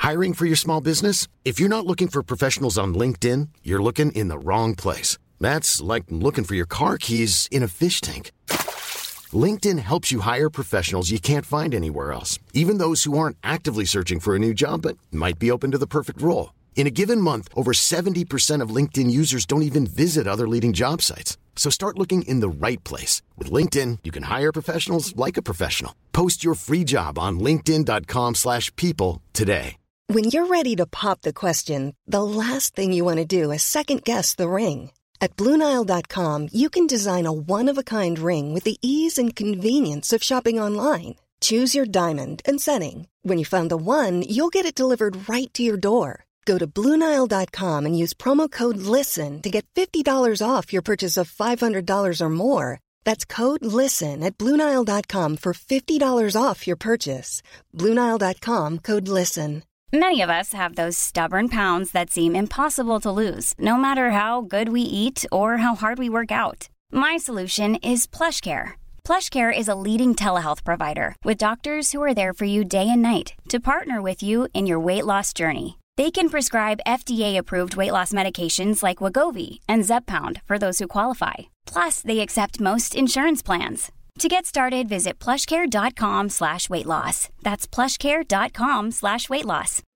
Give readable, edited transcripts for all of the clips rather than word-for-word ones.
Hiring for your small business? If you're not looking for professionals on LinkedIn, you're looking in the wrong place. That's like looking for your car keys in a fish tank. LinkedIn helps you hire professionals you can't find anywhere else, even those who aren't actively searching for a new job but might be open to the perfect role. In a given month, over 70% of LinkedIn users don't even visit other leading job sites. So start looking in the right place. With LinkedIn, you can hire professionals like a professional. Post your free job on linkedin.com/people today. When you're ready to pop the question, the last thing you want to do is second-guess the ring. At BlueNile.com, you can design a one-of-a-kind ring with the ease and convenience of shopping online. Choose your diamond and setting. When you find the one, you'll get it delivered right to your door. Go to BlueNile.com and use promo code LISTEN to get $50 off your purchase of $500 or more. That's code LISTEN at BlueNile.com for $50 off your purchase. BlueNile.com, code LISTEN. Many of us have those stubborn pounds that seem impossible to lose, no matter how good we eat or how hard we work out. My solution is PlushCare. PlushCare is a leading telehealth provider with doctors who are there for you day and night to partner with you in your weight loss journey. They can prescribe FDA-approved weight loss medications like Wegovy and Zepbound for those who qualify. Plus, they accept most insurance plans. To get started, visit plushcare.com/weightloss. That's plushcare.com/weightloss.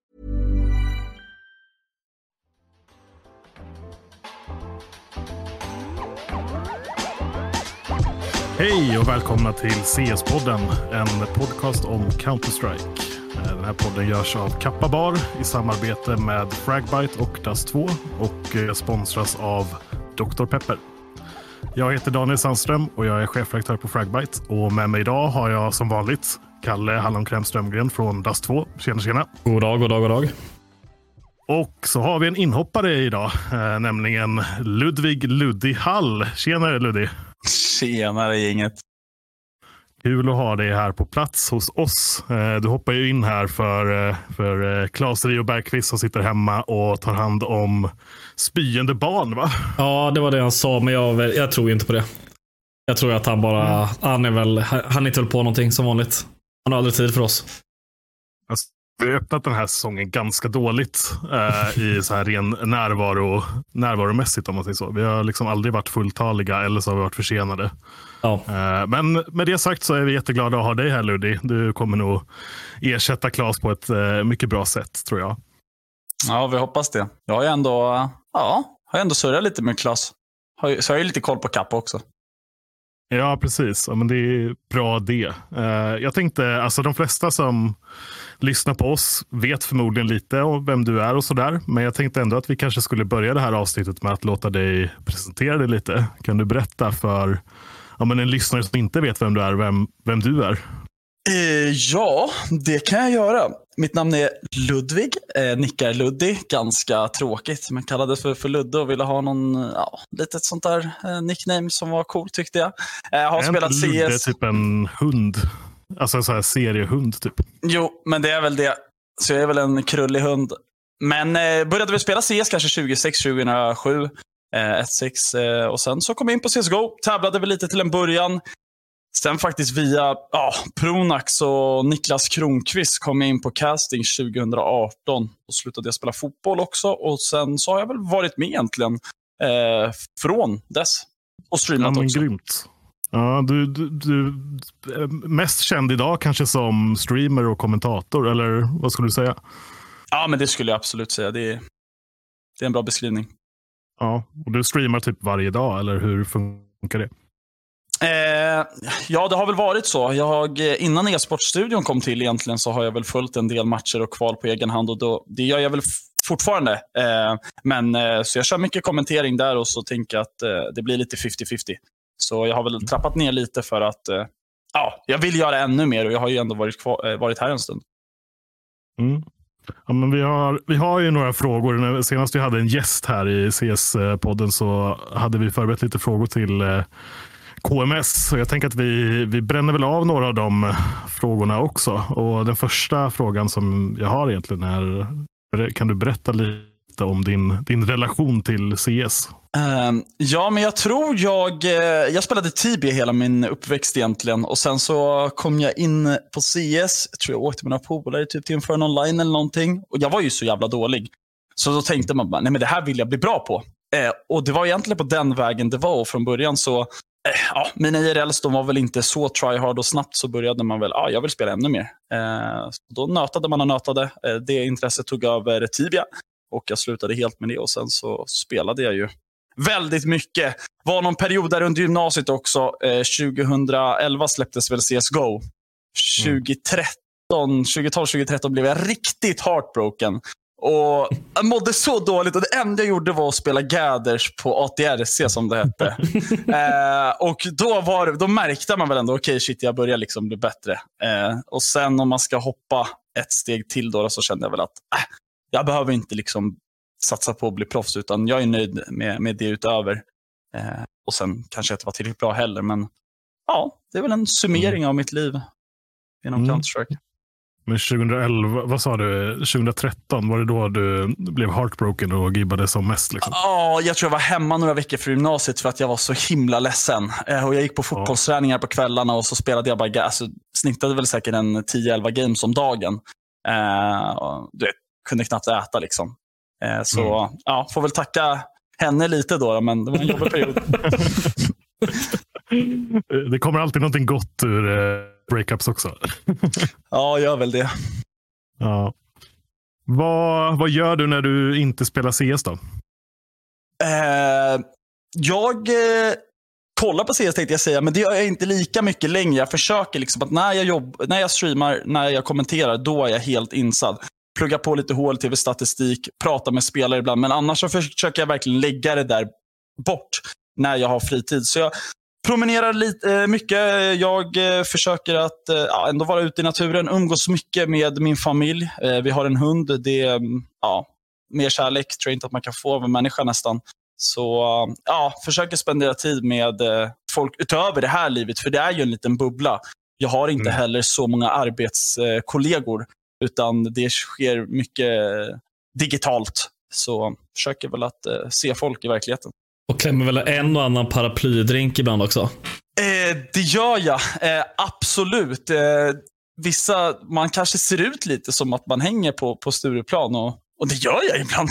Hej och välkomna till CS-podden, en podcast om Counter-Strike. Den här podden görs av Kappa Bar i samarbete med Fragbite och Dust2 och sponsras av Dr. Pepper. Jag heter Daniel Sandström och jag är chefredaktör på Fragbite. Och med mig idag har jag som vanligt Kalle Hallonkräm Strömgren från Dust2. Tjena. God dag. Och så har vi en inhoppare idag, nämligen Ludvig Luddy Hall. Tjenare Luddy. Tjenare gänget. Kul att ha dig här på plats hos oss. Du hoppar ju in här för Claes Rio Bergqvist som sitter hemma och tar hand om spyende barn, va? Ja, det var det han sa, men jag tror inte på det. Jag tror att han bara, han inte väl på någonting som vanligt. Han har aldrig tid för oss. Alltså, vi har öppnat den här säsongen ganska dåligt i så här ren närvaromässigt om man säger så. Vi har liksom aldrig varit fulltaliga eller så har vi varit försenade. Ja. Men med det sagt så är vi jätteglada att ha dig här Luddy. Du kommer nog ersätta Claes på ett mycket bra sätt tror jag. Ja, vi hoppas det. Jag har ju ändå surrat lite med Claes. Så har jag lite koll på Kappa också. Ja, precis. Ja, men det är bra det. Jag tänkte, alltså de flesta som lyssnar på oss vet förmodligen lite om vem du är och sådär. Men jag tänkte ändå att vi kanske skulle börja det här avsnittet med att låta dig presentera dig lite. Kan du berätta för en lyssnare som inte vet vem du är, vem du är? Ja, det kan jag göra. Mitt namn är Ludvig, nickar Luddy, ganska tråkigt. Men kallades för Ludde och ville ha någon, lite sånt där nickname som var cool tyckte jag. Jag har spelat CS. Det är typ en hund, alltså en sån här seriehund typ. Jo, men det är väl det. Så jag är väl en krullig hund. Men började vi spela CS kanske 2006-2007. 1-6 och sen så kom jag in på CSGO, tävlade väl lite till en början. Sen faktiskt via Pronax och Niklas Kronqvist kom jag in på casting 2018 och slutade jag spela fotboll också. Och sen så har jag väl varit med egentligen från dess och streamat också. Grymt. Ja, du är mest känd idag kanske som streamer och kommentator, eller vad skulle du säga? Ja, men det skulle jag absolut säga. Det är en bra beskrivning. Ja, och du streamar typ varje dag, eller hur funkar det? Ja, det har väl varit så. Innan e-sportstudion kom till egentligen så har jag väl följt en del matcher och kval på egen hand och det gör jag väl fortfarande. Så jag kör mycket kommentering där och så tänker jag att det blir lite 50-50. Så jag har väl trappat ner lite för att jag vill göra ännu mer och jag har ju ändå varit här en stund. Mm. Ja, men vi har ju några frågor. Senast vi hade en gäst här i CS-podden så hade vi förberett lite frågor till KMS. Så jag tänker att vi bränner väl av några av de frågorna också. Och den första frågan som jag har egentligen är, kan du berätta lite lite om din relation till CS. Ja, men jag tror jag spelade Tibia hela min uppväxt egentligen. Och sen så kom jag in på CS. Jag tror jag åkte med några polare typ till en online eller någonting. Och jag var ju så jävla dålig. Så då tänkte man bara, nej men det här vill jag bli bra på. Och det var egentligen på den vägen det var. Och från början så, mina IRLs de var väl inte så tryhard och snabbt så började man väl, jag vill spela ännu mer. Så då nötade man och nötade. Det intresset tog över Tibia. Och jag slutade helt med det och sen så spelade jag ju väldigt mycket. Var någon period där under gymnasiet också. 2011 släpptes väl CSGO. 2012-2013 blev jag riktigt heartbroken. Och jag mådde så dåligt och det enda jag gjorde var att spela Gathers på ATRC som det hette. Och då märkte man väl ändå, okej, shit, jag börjar liksom bli bättre. Och sen om man ska hoppa ett steg till då så kände jag väl att jag behöver inte liksom satsa på att bli proffs utan jag är nöjd med det utöver. Och sen kanske jag inte var tillräckligt bra heller, men det är väl en summering av mitt liv inom Counter-Strike. Men 2011, vad sa du? 2013, var det då du blev heartbroken och gibbade som mest? Liksom? Jag tror jag var hemma några veckor för gymnasiet för att jag var så himla ledsen. Och jag gick på fotbollsträningar på kvällarna och så spelade jag bara, snittade väl säkert en 10-11 games om dagen. Du vet, kunde knappt äta liksom. Så får väl tacka henne lite då, men det var en jobbig period. Det kommer alltid någonting gott ur breakups också. Ja, gör väl det. Ja. Vad gör du när du inte spelar CS då? Jag kollar på CS tänkte jag säga, men det gör jag inte lika mycket längre. Jag försöker liksom att när jag streamar, när jag kommenterar, då är jag helt insatt. Plugga på lite HLTV-statistik, prata med spelare ibland. Men annars så försöker jag verkligen lägga det där bort när jag har fritid. Så jag promenerar lite mycket. Jag försöker att ändå vara ute i naturen. Umgås mycket med min familj. Vi har en hund. Det är mer kärlek tror jag inte att man kan få av en människa nästan. Så försöker spendera tid med folk utöver det här livet. För det är ju en liten bubbla. Jag har inte heller så många arbetskollegor. Utan det sker mycket digitalt. Så försöker väl att se folk i verkligheten. Och klämmer väl en och annan paraplydrink ibland också? Det gör jag. Absolut. Vissa, man kanske ser ut lite som att man hänger på Stureplan. Och det gör jag ibland.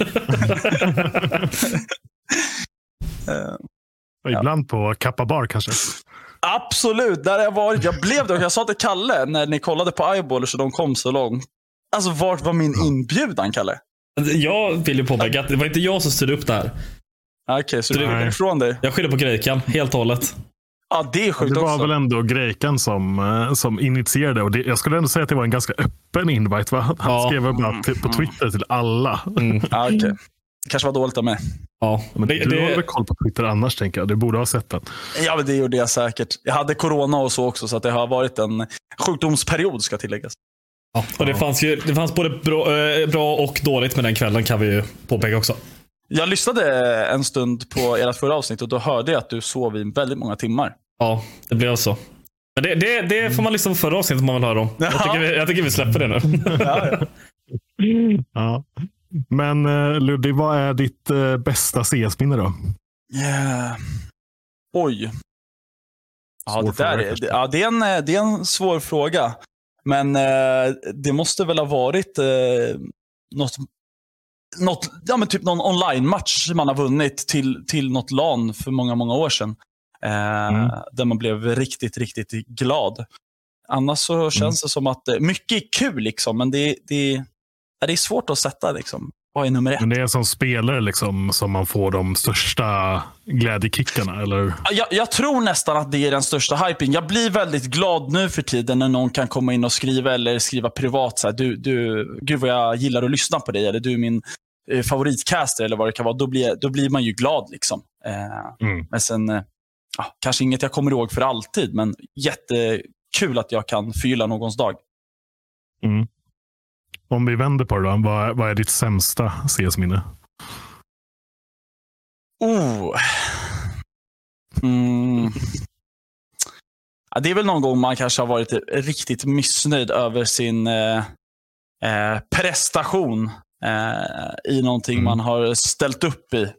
Ibland på Kappa Bar kanske. Absolut, där har jag varit. Jag blev det och jag sa till Kalle när ni kollade på Eyeballers och de kom så långt. Alltså, vart var min inbjudan, Kalle? Jag vill ju påpeka att det var inte jag som styrde upp det här. Okej, så du är ifrån dig. Jag skyller på Grejkan, helt och hållet. Ja, det är sjukt också. Det var väl ändå Grejkan som initierade. Och jag skulle ändå säga att det var en ganska öppen invite. Va? Han skrev bara på Twitter till alla. Okej. Kanske var dåligt av mig. Ja, men du har väl koll på Twitter annars, tänker jag. Du borde ha sett den. Ja, men det gjorde jag säkert. Jag hade corona och så också, så att det har varit en sjukdomsperiod, ska tilläggas. Ja, och det fanns både bra och dåligt med den kvällen, kan vi ju påpeka också. Jag lyssnade en stund på ert förra avsnitt och då hörde jag att du sov i väldigt många timmar. Ja, det blev så. Men det får man liksom förra avsnittet man vill höra om. Jag tycker vi släpper det nu. Ja. Men Ludvig, vad är ditt bästa CS-minne då? Oj. Ja, det är en svår fråga. Men det måste väl ha varit typ någon online-match man har vunnit till något LAN för många, många år sedan. Där man blev riktigt, riktigt glad. Annars så känns det som att mycket är kul liksom, men det är svårt att sätta liksom. Vad är nummer 1? Men det är som spelare liksom, som man får de största glädjekickarna, eller? Jag tror nästan att det är den största hypen. Jag blir väldigt glad nu för tiden när någon kan komma in och skriva eller skriva privat så här, gud vad jag gillar att lyssna på dig, eller du är min favoritcaster eller vad det kan vara. Då blir man ju glad liksom. Men sen kanske inget jag kommer ihåg för alltid, men jättekul att jag kan fylla någons dag. Om vi vänder på det då, vad är ditt sämsta CS-minne? Det är väl någon gång man kanske har varit riktigt missnöjd över sin prestation. i någonting man har ställt upp i.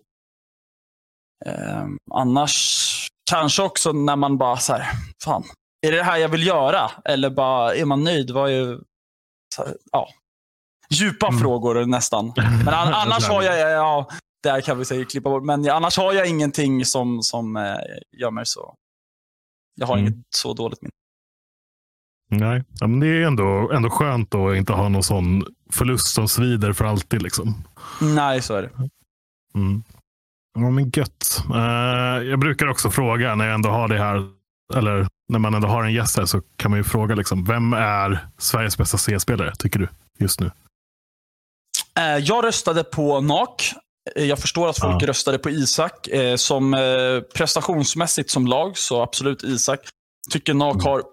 Annars kanske också när man bara så här, fan, är det här jag vill göra? Eller bara, är man nöjd? Var ju så här, djupa frågor nästan. Men annars har jag, där kan vi säga klippa bort. Men annars har jag ingenting som gör mig så. Jag har inget så dåligt minne. Nej, men det är ändå skönt att inte ha någon sån förlust som svider för alltid liksom. Nej, så är det. Ja, men gött. Jag brukar också fråga när jag ändå har det här, eller när man ändå har en gäst här, så kan man ju fråga liksom, vem är Sveriges bästa CS-spelare tycker du just nu? Jag röstade på NAK. Jag förstår att folk röstade på Isak. Som prestationsmässigt som lag, så absolut Isak. Tycker NAK har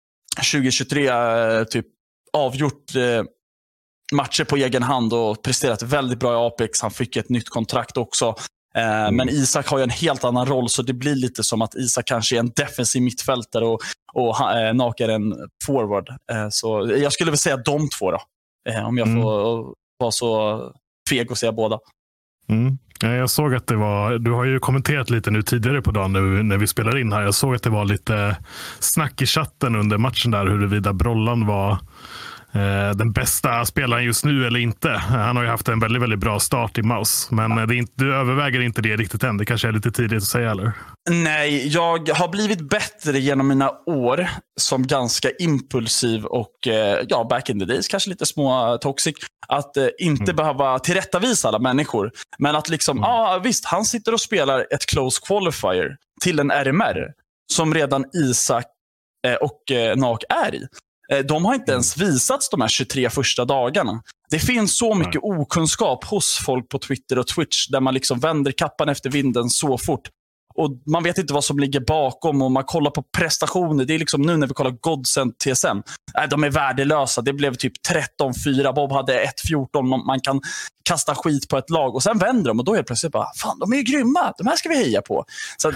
2023 typ avgjort matcher på egen hand och presterat väldigt bra i Apex. Han fick ett nytt kontrakt också. Men Isak har ju en helt annan roll, så det blir lite som att Isak kanske är en defensiv mittfältare och NAK är en forward. Så jag skulle väl säga de två då. Om jag får vara så feg och säga båda. Jag såg att det var, du har ju kommenterat lite nu tidigare på dagen nu när vi spelar in här. Jag såg att det var lite snack i chatten under matchen där huruvida Brollan var den bästa spelaren just nu eller inte. Han har ju haft en väldigt, väldigt bra start i Mouse. Men du överväger inte det riktigt än. Det kanske är lite tidigt att säga, eller? Nej, jag har blivit bättre genom mina år som ganska impulsiv och back in the days kanske lite små toxic. Att inte behöva tillrättavisa alla människor. Men att liksom, visst, han sitter och spelar ett close qualifier till en RMR som redan Isak och NAK är i. De har inte ens visats de här 23 första dagarna. Det finns så mycket okunskap hos folk på Twitter och Twitch där man liksom vänder kappan efter vinden så fort. Och man vet inte vad som ligger bakom och man kollar på prestationer. Det är liksom nu när vi kollar Godsend TSM. De är värdelösa. Det blev typ 13-4. Bob hade 1-14. Man kan kasta skit på ett lag och sen vänder de och då är det plötsligt bara, fan, de är ju grymma. De här ska vi heja på. Så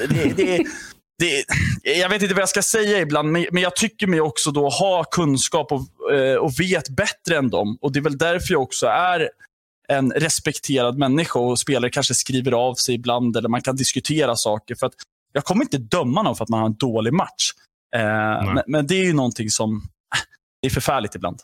jag vet inte vad jag ska säga ibland, men jag tycker mig också då ha kunskap och vet bättre än dem. Och det är väl därför jag också är en respekterad människa och spelare kanske skriver av sig ibland eller man kan diskutera saker. För att jag kommer inte döma någon för att man har en dålig match. Men det är ju någonting som är förfärligt ibland.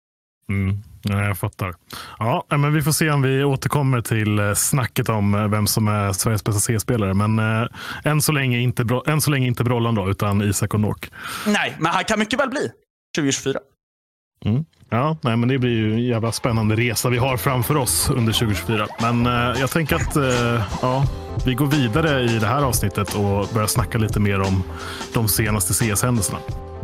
Jag fattar. Ja, men vi får se om vi återkommer till snacket om vem som är Sveriges bästa C-spelare. Men än så länge inte Brollan då, utan Isak och NAK. Nej, men han kan mycket väl bli 2024. Ja, nej, men det blir ju en jävla spännande resa vi har framför oss under 2024. Men jag tänker att vi går vidare i det här avsnittet och börjar snacka lite mer om de senaste CS-händelserna.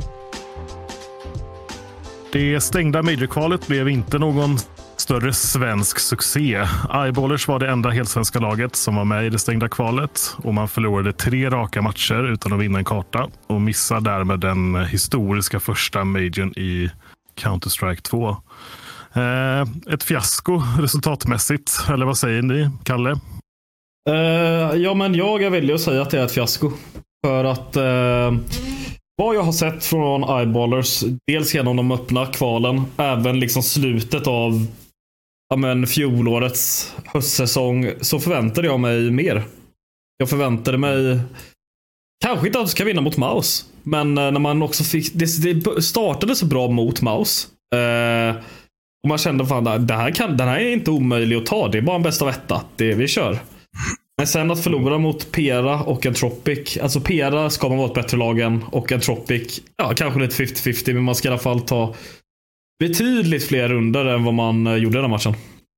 Det stängda Major-kvalet blev inte någon större svensk succé. Eyeballers var det enda helsvenska laget som var med i det stängda kvalet och man förlorade 3 raka matcher utan att vinna en karta och missar därmed den historiska första Majorn i Counter-Strike 2. Ett fiasko resultatmässigt, eller vad säger ni, Kalle? Men jag är villig att säga att det är ett fiasko. För att vad jag har sett från Eyeballers, dels genom de öppna kvalen, även liksom slutet av fjolårets höstsäsong, så förväntade jag mig mer. Jag förväntade mig kanske inte att de ska vinna mot Mouse, men när man också fick det startade så bra mot Mouse och man kände fan, den här är inte omöjlig att ta, det är bara en bästa av etta, vi kör. Men sen att förlora mot Pera och Entropic, alltså Pera ska man vara ett bättre lag än, och Entropic, kanske lite 50-50, men man ska i alla fall ta betydligt fler runder än vad man gjorde den matchen.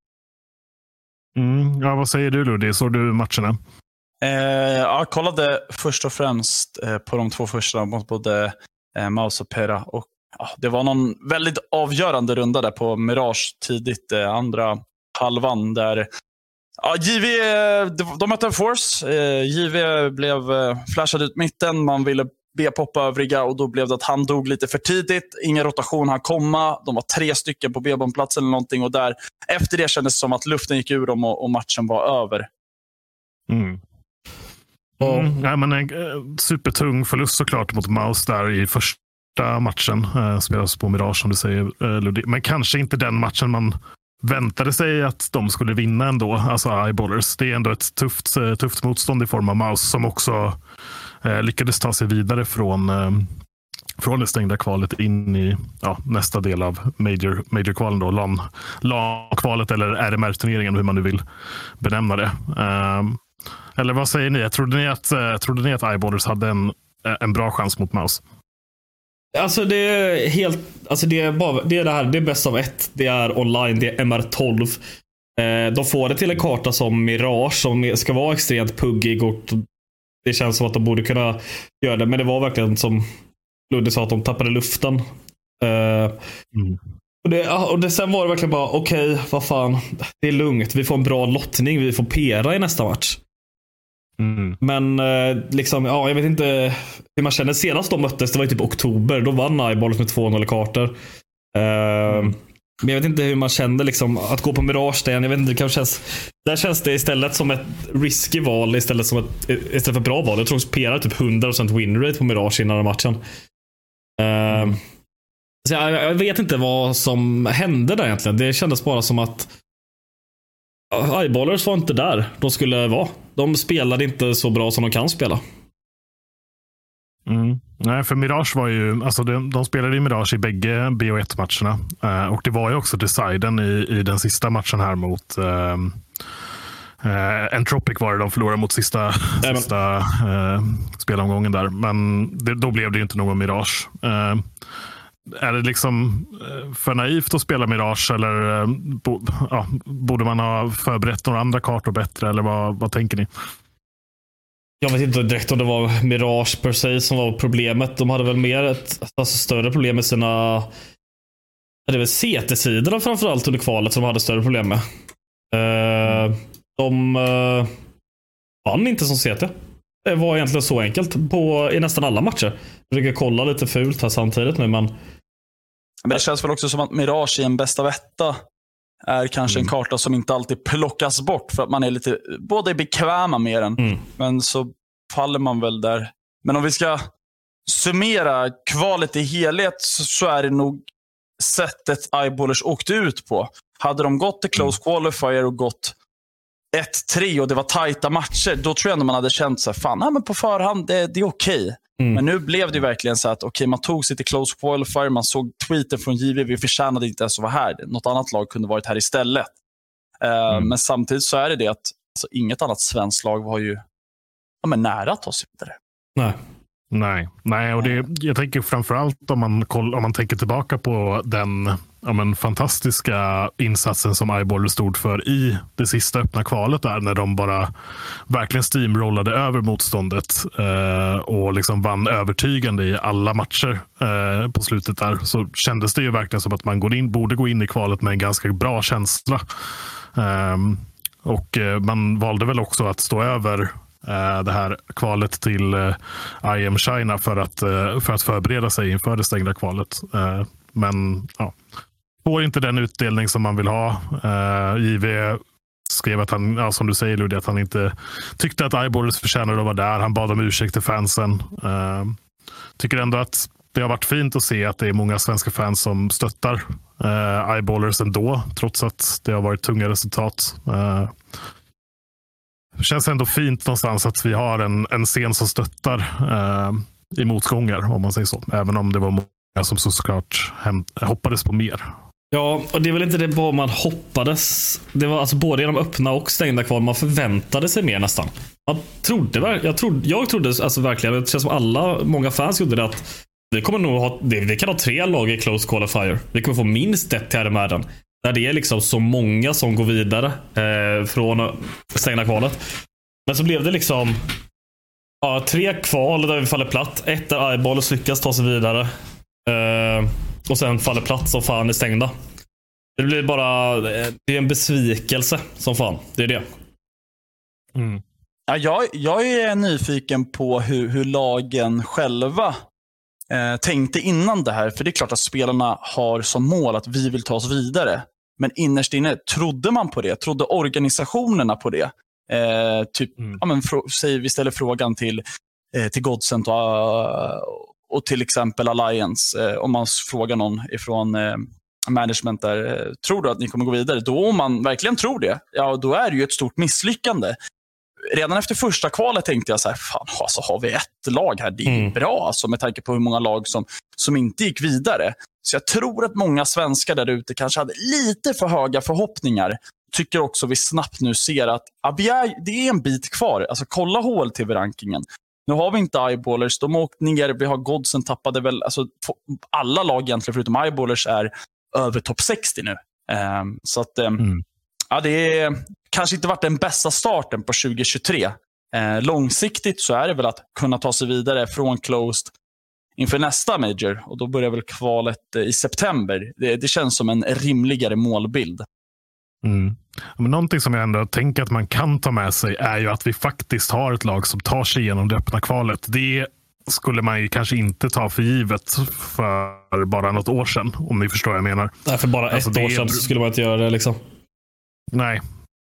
Vad säger du, Ludde? Såg du matcherna? Jag kollade först och främst på de 2 första mot både Mouse och Pera. Och det var någon väldigt avgörande runda där på Mirage tidigt, andra halvan där JV, de mötte en Force. JV blev flashad ut mitten. Man ville B-poppa övriga och då blev det att han dog lite för tidigt. Ingen rotation han komma. De var 3 stycken på B-bombplats eller någonting. Och där, efter det kändes det som att luften gick ur dem och matchen var över. Ja, men en supertung förlust såklart mot Mouse där i första matchen. Spelas på Mirage som du säger, Ludde. Men kanske inte den matchen man väntade sig att de skulle vinna ändå, alltså Eyeballers. Det är ändå ett tufft motstånd i form av Mouse som också lyckades ta sig vidare från det stängda kvalet in i nästa del av Major-kvalen då, LAN-kvalet eller RMR-turneringen, hur man nu vill benämna det. Eller vad säger ni? Trodde ni att Eyeballers hade en bra chans mot Mouse? Alltså det är helt, alltså det är bäst av ett. Det är online, det är MR12. De får det till en karta som Mirage som ska vara extremt puggig och det känns som att de borde kunna göra det, men det var verkligen som Ludde sa att de tappade luften. Och sen var det verkligen bara okej, vad fan, det är lugnt. Vi får en bra lottning, vi får pera i nästa match. Men liksom, jag vet inte hur man känner. Senast de möttes, det var typ oktober. Då vann Eyeballers med 2-0 kartor. Men jag vet inte hur man kände liksom, att gå på Mirage. Jag vet inte, det kanske känns det istället som ett risky val istället för bra val. Jag tror att Pera typ 100% winrate på Mirage innan matchen. Så jag vet inte vad som hände där egentligen. Det kändes bara som att Eyeballers var inte där de skulle vara. De spelade inte så bra som de kan spela. Nej, för Mirage var ju, alltså de spelade i Mirage i bägge BO1-matcherna. Och det var ju också deciden i den sista matchen här mot Entropic var det de förlorade mot sista spelomgången där. Men då blev det ju inte någon Mirage. Är det liksom för naivt att spela Mirage eller borde man ha förberett några andra kartor bättre, eller vad tänker ni? Jag vet inte direkt om det var Mirage per se som var problemet. De hade väl mer ett större problem med sina, det är väl CT-sidorna framförallt under kvalet som de hade större problem med. De vann inte som CT. Det var egentligen så enkelt i nästan alla matcher. Jag försöker kolla lite fult här samtidigt nu, men det känns väl också som att Mirage i en bästa av etta är kanske en karta som inte alltid plockas bort för att man är lite både bekväma med den. Men så faller man väl där. Men om vi ska summera kvalet i helhet så är det nog sättet Eyeballers åkte ut på. Hade de gått till close qualifier och gått 1-3 och det var tajta matcher, då tror jag ändå man hade känt så här, fan, men på förhand det är okej. Men nu blev det ju verkligen så att man tog sig till close qualifier, man såg tweeten från JV, vi förtjänade inte ens att vara här. Något annat lag kunde varit här istället. Men samtidigt så är det att alltså, inget annat svenskt lag var ju nära att ta sig vidare. Nej, och jag tänker framförallt om man tänker tillbaka på den fantastiska insatsen som Eyeballers stod för i det sista öppna kvalet där, när de bara verkligen steamrollade över motståndet och liksom vann övertygande i alla matcher på slutet där, så kändes det ju verkligen som att man borde gå in i kvalet med en ganska bra känsla. Och man valde väl också att stå över det här kvalet till IM China för att förbereda sig inför det stängda kvalet. Men får inte den utdelning som man vill ha. JV skrev att han, som du säger Ludde, att han inte tyckte att Eyeballers förtjänade att vara där. Han bad om ursäkt till fansen. Tycker ändå att det har varit fint att se att det är många svenska fans som stöttar Eyeballers ändå, trots att det har varit tunga resultat. Det känns ändå fint någonstans att vi har en scen som stöttar i motgångar, om man säger så. Även om det var många som såklart hoppades på mer. Ja, och det är väl inte det bara man hoppades. Det var alltså både genom öppna och stängda kval. Man förväntade sig mer nästan. Jag trodde alltså verkligen, det känns som många fans gjorde det, att vi kommer nog vi kan ha 3 lag i close qualifier. Vi kommer få minst ett till RMR-en. Där det är liksom så många som går vidare från stängda kvalet. Men så blev det liksom 3 kval där vi faller platt. 1 där Eyeballers lyckas ta sig vidare. Och sen faller platt som fan i stängda. Det blir bara, det är en besvikelse som fan. Det är det. Ja, jag är nyfiken på hur lagen själva tänkte innan det här. För det är klart att spelarna har som mål att vi vill ta oss vidare. Men innerst inne, trodde man på det? Trodde organisationerna på det? Säg vi ställer frågan till Godsent och till exempel Alliance. Om man frågar någon ifrån management där tror du att ni kommer gå vidare. Då om man verkligen tror det, ja då är det ju ett stort misslyckande. Redan efter första kvalet tänkte jag så här, fan alltså, har vi ett lag här, det är bra alltså, med tanke på hur många lag som inte gick vidare. Så jag tror att många svenskar där ute kanske hade lite för höga förhoppningar. Tycker också vi snabbt nu ser att det är en bit kvar. Alltså kolla HLTV-rankingen. Nu har vi inte Eyeballers, de har åkt ner, vi har Godsen tappade väl, alltså alla lag egentligen förutom Eyeballers är över topp 60 nu. Så att ja, det är kanske inte varit den bästa starten på 2023. Långsiktigt så är det väl att kunna ta sig vidare från closed inför nästa major. Och då börjar väl kvalet i september. Det känns som en rimligare målbild. Men någonting som jag ändå tänker att man kan ta med sig är ju att vi faktiskt har ett lag som tar sig igenom det öppna kvalet. Det skulle man ju kanske inte ta för givet för bara något år sedan, om ni förstår vad jag menar. Nej, för bara ett år sedan skulle man inte göra det liksom. Nej.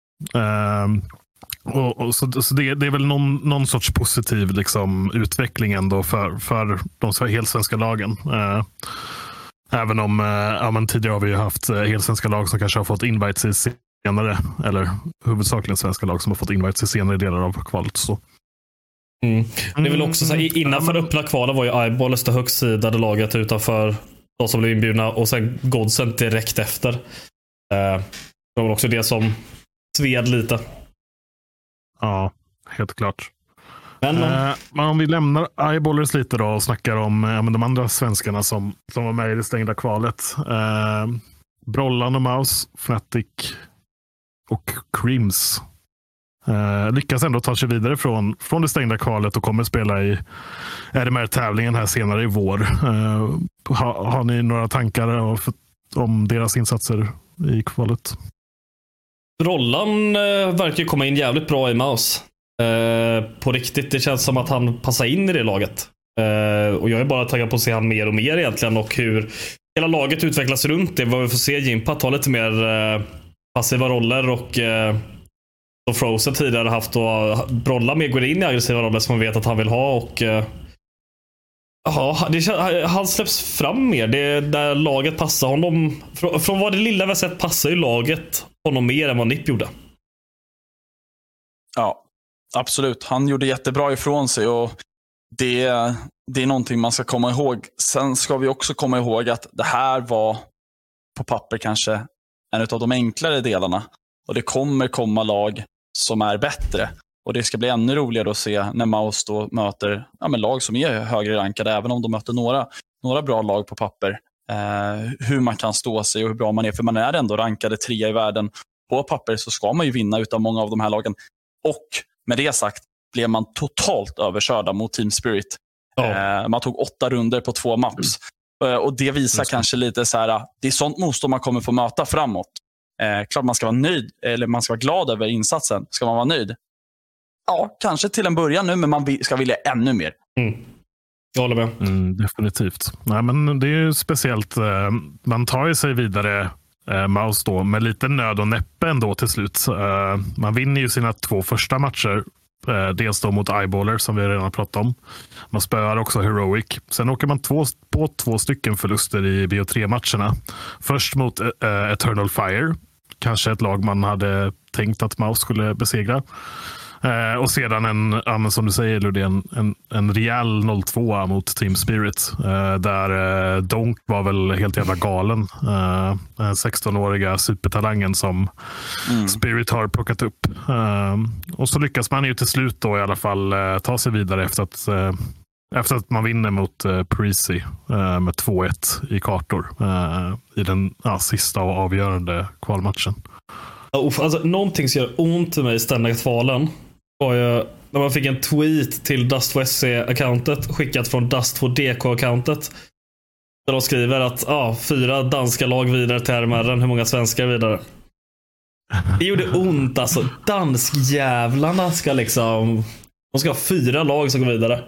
Så det är väl någon sorts positiv liksom, utveckling ändå för de helsvenska lagen. Även om men tidigare har vi ju haft helsvenska lag som kanske har fått invites i senare, eller huvudsakligen svenska lag som har fått invites i senare delar av kvalet. Så. Det är väl också så här, innanför öppna kvalet var ju Eyeballers det högstsidade laget utanför de som blev inbjudna, och sen Godsen direkt efter. Det var väl också det som sved lite. Ja, helt klart. Men om vi lämnar Eyeballers lite då och snackar om de andra svenskarna som var med i det stängda kvalet. Brollan och Mouse, Fnatic och Crims lyckas ändå ta sig vidare från det stängda kvalet och kommer spela i RMR-tävlingen här senare i vår. Har ni några tankar om deras insatser i kvalet? Brollan verkar komma in jävligt bra i Mouse. På riktigt, det känns som att han passar in i det laget. Och jag är bara taggad på att se han mer och mer egentligen, och hur hela laget utvecklas runt det. Vad vi får se Jimpa ta lite mer passiva roller, och då Frozen tidigare haft och Brolla mer går in i aggressiva roller som man vet att han vill ha, och han släpps fram mer. Det där laget passar honom. Från vad det lilla vi har sett passar ju laget honom mer än vad Nipp gjorde. Ja, absolut. Han gjorde jättebra ifrån sig, och det är någonting man ska komma ihåg. Sen ska vi också komma ihåg att det här var på papper kanske en av de enklare delarna, och det kommer komma lag som är bättre, och det ska bli ännu roligare att se när Mouse då möter lag som är högre rankade, även om de möter några bra lag på papper. Hur man kan stå sig och hur bra man är, för man är ändå rankade 3 i världen. På papper så ska man ju vinna utav många av de här lagen. Och med det sagt blev man totalt överkörda mot Team Spirit. Man tog 8 runder på 2 maps. Och det visar kanske lite så här, det är sånt motstånd man kommer få möta framåt. Klart man ska vara nöjd, eller man ska vara glad över insatsen. Ska man vara nöjd? Ja, kanske till en början nu, men man ska vilja ännu mer. Jag håller med. Definitivt. Nej, men det är ju speciellt. Man tar ju sig vidare Mouse då med lite nöd och näppe ändå till slut. Man vinner ju sina 2 första matcher. Dels då mot Eyeballer som vi redan pratat om. Man spöar också Heroic. Sen åker man på 2 stycken förluster i BO3-matcherna. Först mot Eternal Fire. Kanske ett lag man hade tänkt att Mouse skulle besegra. Och sedan som du säger Ludén, en rejäl 0-2 mot Team Spirit. Där Donk var väl helt jävla galen. 16-åriga supertalangen som Spirit har plockat upp. Och så lyckas man ju till slut då i alla fall ta sig vidare efter att man vinner mot Parisi med 2-1 i kartor i den sista och avgörande kvalmatchen. Alltså, någonting som gör ont i mig i ständiga kvalen var ju när man fick en tweet till Dust2SC-accountet skickat från Dust2DK-accountet, där de skriver att 4 danska lag vidare till RMR, hur många svenskar vidare. Det gjorde ont alltså. Danskjävlarna ska liksom, de ska ha 4 lag som går vidare.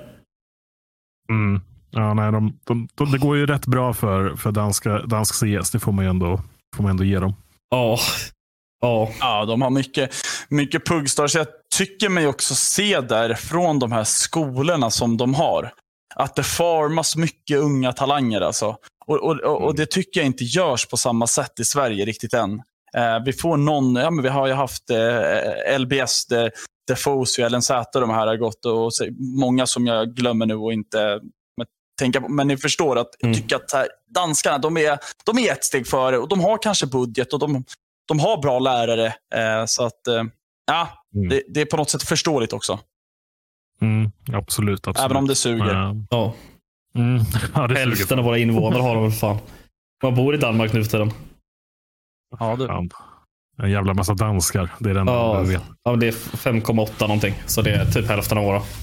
Ja, nej, det går ju rätt bra för dansk CS. Det får man ändå ge dem. Ja, de har mycket puggstars. Jag tycker mig också se där från de här skolorna som de har, att det formas mycket unga talanger alltså. Och det tycker jag inte görs på samma sätt i Sverige riktigt än. Vi får någon, men vi har ju haft LBS, Defoe, LNZ, de här har gått och många som jag glömmer nu och inte tänka på. Men ni förstår att jag tycker att danskarna, de är ett steg före och de har kanske budget och de har bra lärare. Så att det är på något sätt förståeligt också. Absolut. Även om det suger. Ja. Det hälften av våra invånare har de väl fan. Man bor i Danmark nu för tiden. Ja, du. En jävla massa danskar. Det är den jag vet. Ja, det är 5,8 någonting. Så det är typ hälften av våra.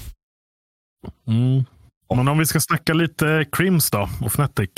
Men om vi ska snacka lite Crims då och Fnatic.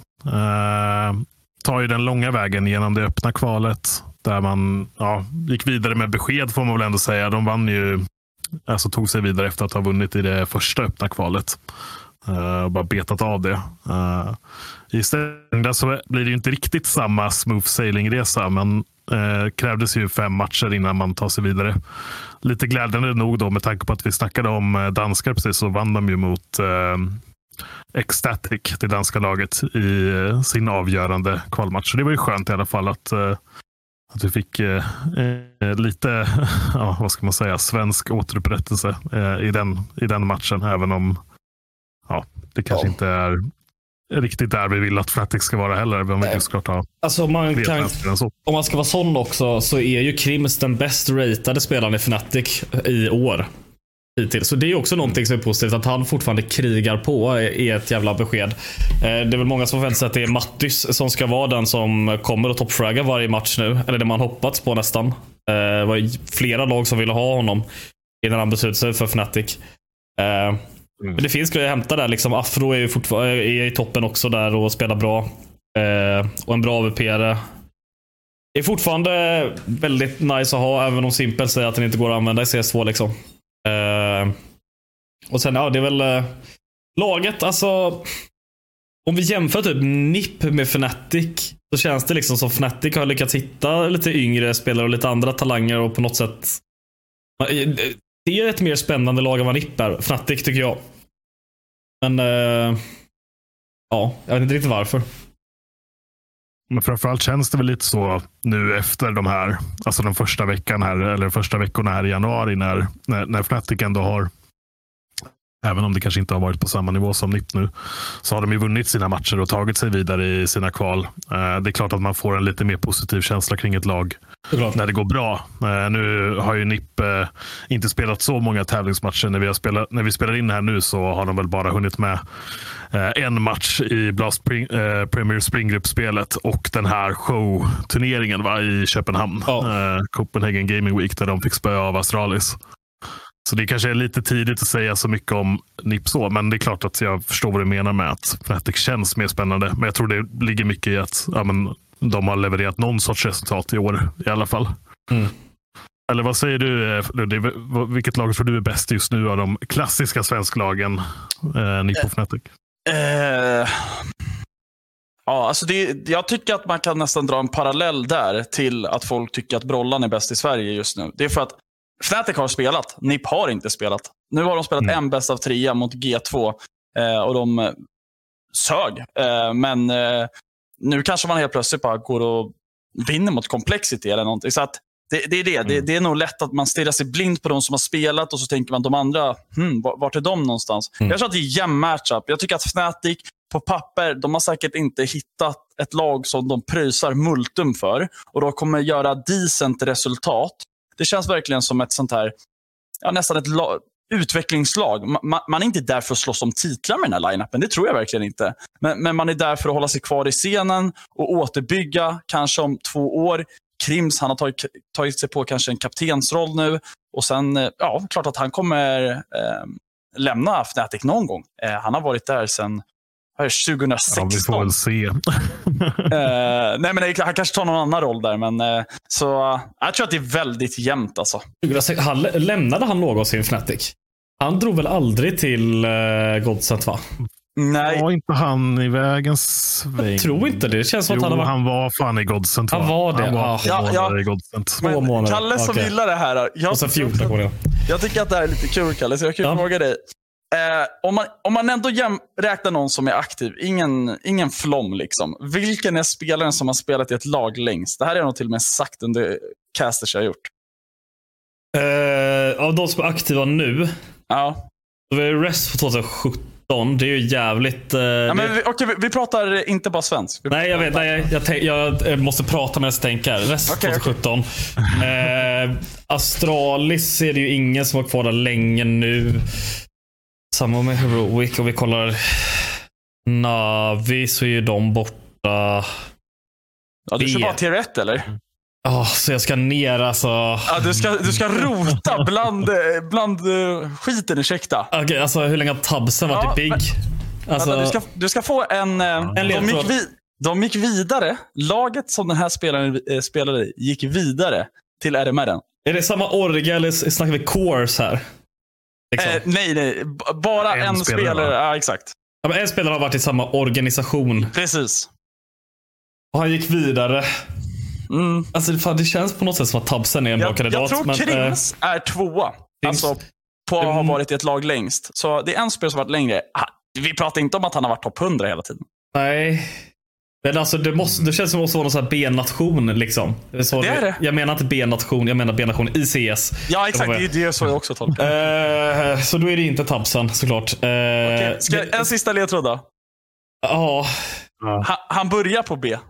Tar ju den långa vägen genom det öppna kvalet. Där man gick vidare med besked får man väl ändå säga. De vann ju, alltså tog sig vidare efter att ha vunnit i det första öppna kvalet. Bara betat av det. I stängda så blir det ju inte riktigt samma smooth sailing-resa, men krävdes ju 5 matcher innan man tar sig vidare. Lite glädjande nog då, med tanke på att vi snackade om danskar precis, så vann de ju mot Ecstatic, det danska laget, i sin avgörande kvalmatch. Så det var ju skönt i alla fall att vi fick lite, vad ska man säga, svensk återupprättelse i den matchen, även om det kanske inte är riktigt där vi vill att Fnatic ska vara heller. Alltså om man ska vara sån också, så är ju Crims den bäst ratade spelaren i Fnatic i år hittills. Så det är också någonting som är positivt, att han fortfarande krigar på är ett jävla besked. Det är väl många som förväntar sig att det är Mattis som ska vara den som kommer att toppfragga varje match nu, eller det man hoppats på nästan. Det var flera lag som ville ha honom innan han beslutade sig för Fnatic. Men det finns grejer att hämta där liksom. Afro är ju fortfarande i toppen också där och spelar bra. Och en bra AWP-are. Det är fortfarande väldigt nice att ha, även om Simpel säger att den inte går att använda i CS2 liksom. Och sen, det är väl laget, alltså om vi jämför typ NiP med Fnatic, så känns det liksom som Fnatic har lyckats hitta lite yngre spelare och lite andra talanger, och på något sätt det är ett mer spännande lag än vad NiP är, Fnatic, tycker jag. Men jag vet inte riktigt varför. Men framförallt känns det väl lite så nu efter de här, alltså den första veckan här, eller första veckorna här i januari, när Fnatic ändå har, även om det kanske inte har varit på samma nivå som NiP nu, så har de ju vunnit sina matcher och tagit sig vidare i sina kval. Det är klart att man får en lite mer positiv känsla kring ett lag när det går bra. Nu har ju NiP inte spelat så många tävlingsmatcher. När vi spelar in här nu så har de väl bara hunnit med en match i Blast Premier Spring-gruppspelet och den här show-turneringen i Köpenhamn. Copenhagen Gaming Week, där de fick spö av Astralis. Så det kanske är lite tidigt att säga så mycket om NiP så, men det är klart att jag förstår vad du menar med att Fnatic känns mer spännande. Men jag tror det ligger mycket i att de har levererat någon sorts resultat i år i alla fall. Eller vad säger du, Ludde? Vilket lag tror du är bäst just nu av de klassiska svensklagen, NiP och Fnatic? Alltså jag tycker att man kan nästan dra en parallell där till att folk tycker att Brollan är bäst i Sverige just nu. Det är för att Fnatic har spelat, NiP har inte spelat. Nu har de spelat en bäst av 3 mot G2 och de sög. Men nu kanske man helt plötsligt bara går och vinner mot Complexity eller någonting. Så att det är nog lätt att man stirrar sig blind på de som har spelat och så tänker man de andra, vart är de någonstans? Jag tror att det är jämn matchup. Jag tycker att Fnatic på papper, de har säkert inte hittat ett lag som de pröjsar multum för och då kommer göra decent resultat. Det känns verkligen som ett sånt här, nästan ett utvecklingslag. Man är inte där för att slåss om titlar med den här line-upen, det tror jag verkligen inte. Men man är där för att hålla sig kvar i scenen och återbygga kanske om 2 år. Crims, han har tagit sig på kanske en kaptensroll nu. Och sen, klart att han kommer lämna Fnatic någon gång. Han har varit där sedan 2016. Vi får väl se. Nej, men han kanske tar någon annan roll där. Men, så jag tror att det är väldigt jämnt. Alltså. Lämnade han någonsin Fnatic? Han drog väl aldrig till Godsent, va? Nej. Var inte han i vägens sväng? Jag tror inte det. Det känns som att han var fan i Godsent. Han var det. Han var i Godsent. 2 månader. Kalle som gillar det här. Och sen 14 månader. Jag tycker att det här är lite kul, Kalle. Så jag kan fråga dig. Om man ändå räknar någon som är aktiv, ingen flom liksom. Vilken är spelaren som har spelat i ett lag längst? Det här är nog till och med sagt under casters jag har gjort. Av de som är aktiva nu. Ja. Då är det Rest på 2017. Det är ju jävligt... vi pratar inte bara svensk. Nej, jag vet. Jag måste prata med tänka. Rest 2017. Astralis är det ju ingen som har kvar där länge nu. Samma med Heroic. Och vi kollar Navi, så är ju de borta. Ja, du kör bara tier 1 eller? Så jag ska ner alltså. Ja, du ska rota bland skiten, ursäkta. Okej, alltså hur länge har tabsen varit i Big? Alltså, du ska få en de gick vidare. Laget som den här spelaren spelade gick vidare till RMR. Är det samma orga eller snackar vi cores här? Liksom. Nej. Bara en spelare. Ja, exakt. Ja, men en spelare har varit i samma organisation. Precis. Och han gick vidare. Alltså fan, det känns på något sätt som att tabsen är en bra kandidat. Jag tror Krims är 2. Alltså på att ha varit i ett lag längst. Så det är en spelare som har varit längre. Vi pratar inte om att han har varit topp 100 hela tiden. Nej. Men alltså det känns som att det måste vara någon sån här B-nation liksom. Det är det. Jag menar inte B-nation, jag menar B-nation i CS. Ja, exakt. Det är så jag också tolkar. Så då är det inte tabsen såklart. Okay. En sista ledtråd då? Ja. Han börjar på B.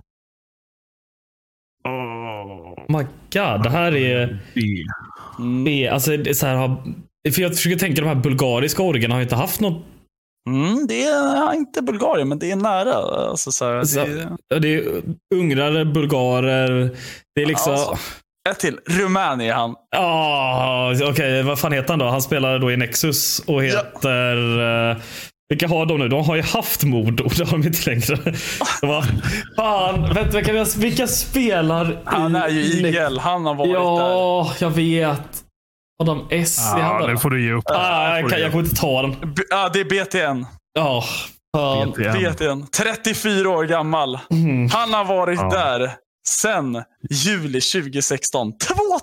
Oh my god, det här är B. Alltså det är så här, för jag försöker tänka, de här bulgariska orgarna har inte haft något. Det är inte Bulgarien, men det är nära. Alltså, det är ungrare, bulgarer. Det är liksom... Ett till. Rumän är han. Okej. Vad fan heter han då? Han spelar då i Nexus och heter... Vilka har de nu? De har ju haft mod och det har de inte längre. Fan, vet du vilka spelar? Han är ju IGL. Han har varit där. Ja, jag vet. Adam S. Det får du ge upp. Jag kommer inte ta den. Det är BTN. Ja. BTN. 34 år gammal. Han har varit där sen juli 2016.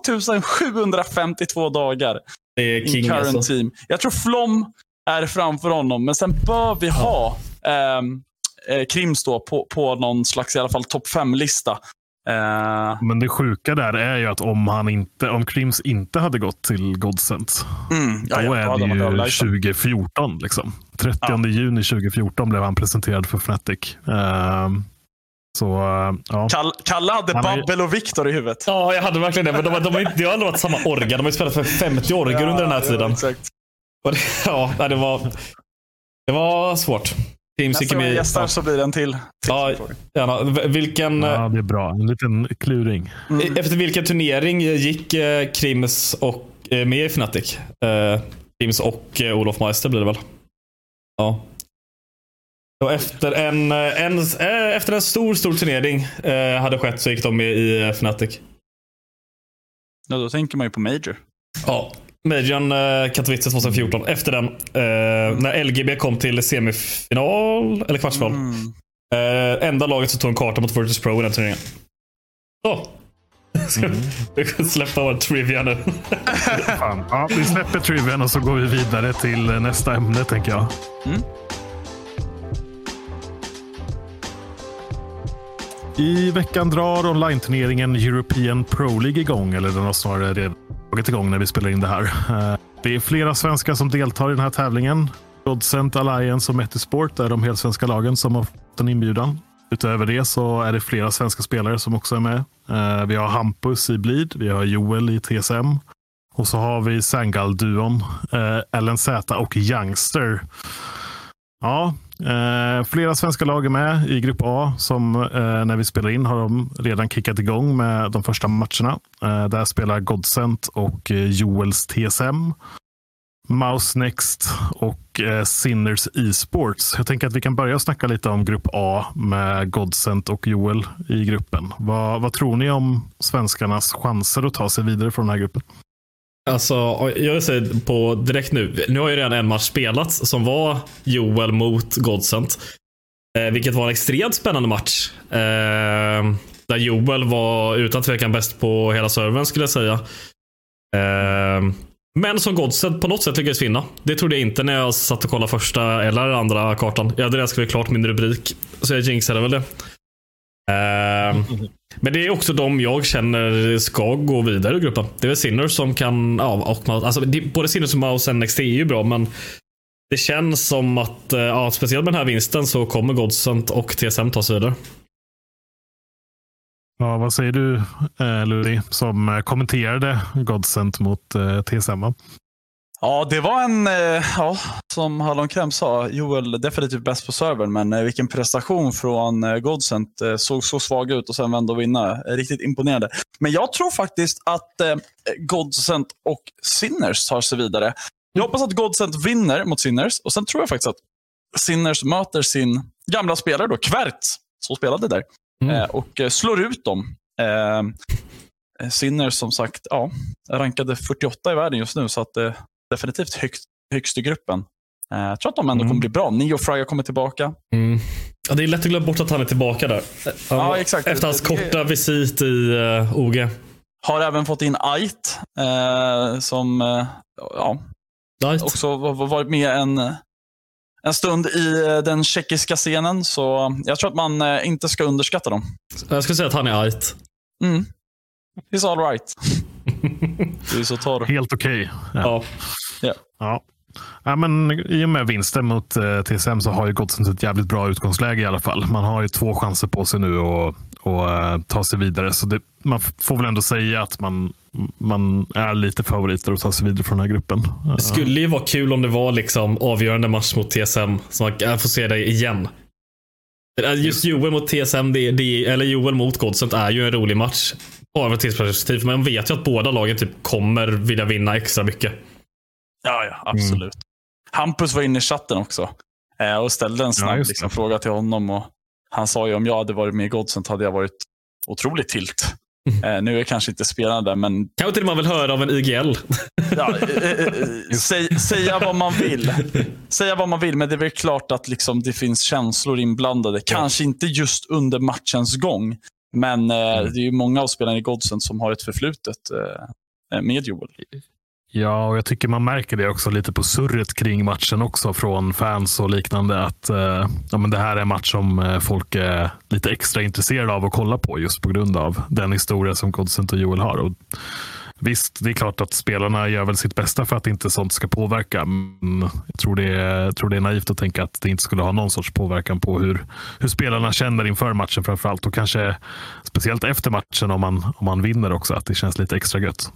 2752 dagar. Det är king current alltså. Team. Jag tror Flom är framför honom. Men sen bör vi ha Krims då på någon slags i alla fall topp 5-lista. Men det sjuka där är ju att om Krims inte hade gått till Godsent, då är det ju 2014 liksom. 30 juni 2014 blev han presenterad för Fnatic. Kalle hade Babbel och Viktor i huvudet. Ja, jag hade verkligen det. Men de har aldrig varit samma orga. De har ju spelat för 50 orgar under den här tiden. Exakt. Och det var svårt. Nästa gång gästar så blir den till. Ja, gärna. Vilken... Ja, det är bra. En liten kluring. Efter vilken turnering gick Krims och med i Fnatic? Krims och Olof Meister blir det väl? Ja. Och efter en stor turnering hade skett så gick de med i Fnatic. Ja, då tänker man ju på Major. Ja. Majorn Katowice 2014. Efter den, när LGB kom till semifinal eller kvartsfinal. Enda laget som tog en karta mot Virtus Pro i den turneringen. Vi kan släppa vår trivia nu. Ja, vi släpper trivian och så går vi vidare till nästa ämne, tänker jag. I veckan drar online-turneringen European Pro League igång, eller den har snarare redan tagit igång när vi spelar in det här. Det är flera svenskar som deltar i den här tävlingen. Godsent, Alliance och Metisport är de helt svenska lagen som har fått en inbjudan. Utöver det så är det flera svenska spelare som också är med. Vi har Hampus i Bleed, vi har Joel i TSM och så har vi Sangal-duon, LNZ och Youngster. Ja, flera svenska lag är med i grupp A som när vi spelar in har de redan kickat igång med de första matcherna. Där spelar Godsent och Joels TSM, Mouse Next och Sinners Esports. Jag tänker att vi kan börja snacka lite om grupp A med Godsent och Joel i gruppen. Vad tror ni om svenskarnas chanser att ta sig vidare från den här gruppen? Alltså, jag säger på direkt nu. Nu har ju redan en match spelats som var Joel mot Godsent. Vilket var en extremt spännande match. Där Joel var utan tvekan bäst på hela servern, skulle jag säga. Men som Godsent på något sätt lyckades vinna. Det trodde jag inte när jag satt och kollade första eller andra kartan. Jag hade redan skrivit klart min rubrik, så jag jinxade väl det. Men det är också de jag känner ska gå vidare i gruppen. Det är väl Sinners som kan... alltså, både Sinners och Mouse NXT är ju bra, men det känns som att speciellt med den här vinsten så kommer Godsent och TSM ta sig vidare. Ja, vad säger du, Luri, som kommenterade Godsent mot TSM? Ja, det var som Hallonkräm sa, Joel definitivt bäst på servern, men vilken prestation från Godsent, såg så svag ut och sen vända och vinna. Riktigt imponerande. Men jag tror faktiskt att Godsent och Sinners tar sig vidare. Jag hoppas att Godsent vinner mot Sinners, och sen tror jag faktiskt att Sinners möter sin gamla spelare då, Kverts, som spelade där, och slår ut dem. Sinners som sagt, rankade 48 i världen just nu, så att definitivt högst i gruppen. Jag tror att de ändå kommer bli bra. Neo Fraga kommer tillbaka. Ja, det är lätt att glömma bort att han är tillbaka där. Ja, exakt. Efter hans korta visit i OG. Har även fått in Ait, som också varit med en stund i den tjeckiska scenen. Så jag tror att man inte ska underskatta dem. Jag skulle säga att han är Ait. He's all right. Du är så torr. Helt okej. Ja. Ja, men i och med vinsten mot TSM så har ju Godsent ett jävligt bra utgångsläge i alla fall. Man har ju 2 chanser på sig nu och ta sig vidare. Så man får väl ändå säga att man är lite favoriter att ta sig vidare från den här gruppen. Det skulle ju vara kul om det var liksom avgörande match mot TSM, så man får se det igen. Just Joel mot TSM eller Joel mot Godsent är ju en rolig match av ett tidsperspektiv, men man vet ju att båda lagen typ kommer vilja vinna extra mycket. Ja, absolut. Hampus var inne i chatten också och ställde en snabb fråga till honom, och han sa ju om jag hade varit med i Godsent hade jag varit otroligt tilt. Nu är kanske inte spelande, men kanske till man vill höra av en IGL. Säga vad man vill. Säga vad man vill, men det är väl klart att liksom det finns känslor inblandade. Kanske inte just under matchens gång, men det är ju många av spelarna i Godsent som har ett förflutet med Joel. Ja, och jag tycker man märker det också lite på surret kring matchen också från fans och liknande, att men det här är en match som folk är lite extra intresserade av att kolla på just på grund av den historia som Godsent och Joel har. Och visst, det är klart att spelarna gör väl sitt bästa för att inte sånt ska påverka. Men jag tror det är naivt att tänka att det inte skulle ha någon sorts påverkan på hur spelarna känner inför matchen framförallt, och kanske speciellt efter matchen om man vinner också, att det känns lite extra gött.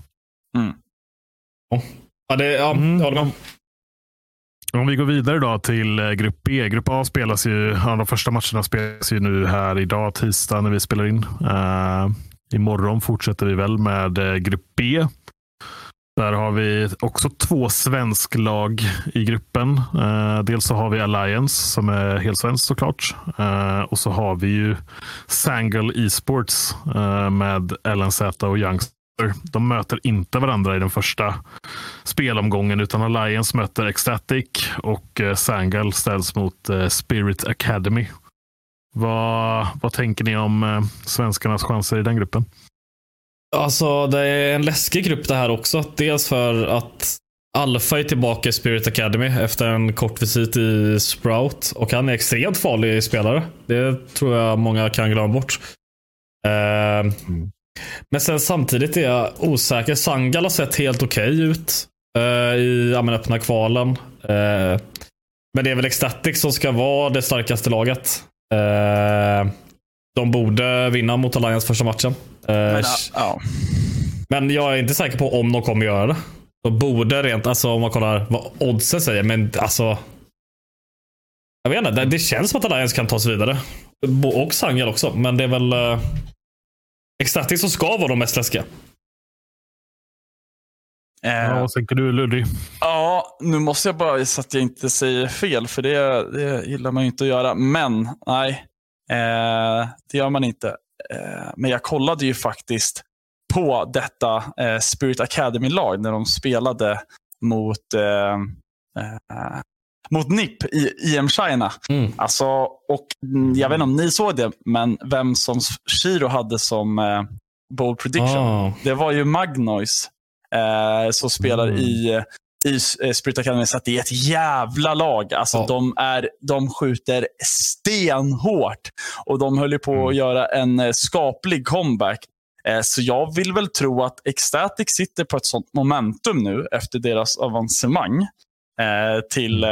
Om vi går vidare då till grupp B. Grupp A spelas ju, de första matcherna spelas ju nu här idag, tisdag, när vi spelar in. Imorgon fortsätter vi väl med grupp B. Där har vi också 2 svensk lag i gruppen. Dels så har vi Alliance som är helt svensk såklart. Och så har vi ju Sangle Esports med LNZ och Youngster. De möter inte varandra i den första spelomgången, utan Alliance möter Ecstatic och Sangal ställs mot Spirit Academy. Vad tänker ni om svenskarnas chanser i den gruppen? Alltså, det är en läskig grupp det här också. Dels för att Alpha är tillbaka i Spirit Academy efter en kort visit i Sprout, och han är extremt farlig spelare. Det tror jag många kan glömma bort. Men sen samtidigt är jag osäker. Sangal har sett helt okej ut i öppna kvalen. Men det är väl Ecstatic som ska vara det starkaste laget. De borde vinna mot Alliance första matchen. Men jag är inte säker på om de kommer göra det. De borde rent, alltså om man kollar vad oddsen säger, men alltså jag vet inte, det känns som att Alliance kan ta sig vidare. Och Sangal också, men det är väl Ecstatic som ska vara de mest läskiga. Vad tänker du, Ludvig? Ja, nu måste jag bara så att jag inte säger fel, för det gillar man ju inte att göra. Men nej, det gör man inte. Men jag kollade ju faktiskt på detta Spirit Academy-lag när de spelade mot NIP i IM China. Alltså, och jag vet inte om ni såg det, men vem som Shiro hade som bold prediction, det var ju Magnoise. som spelar i Spirit Academy, så att det är ett jävla lag. Alltså de skjuter stenhårt och de höll ju på att göra en skaplig comeback. Så jag vill väl tro att Ecstatic sitter på ett sånt momentum nu efter deras avancemang till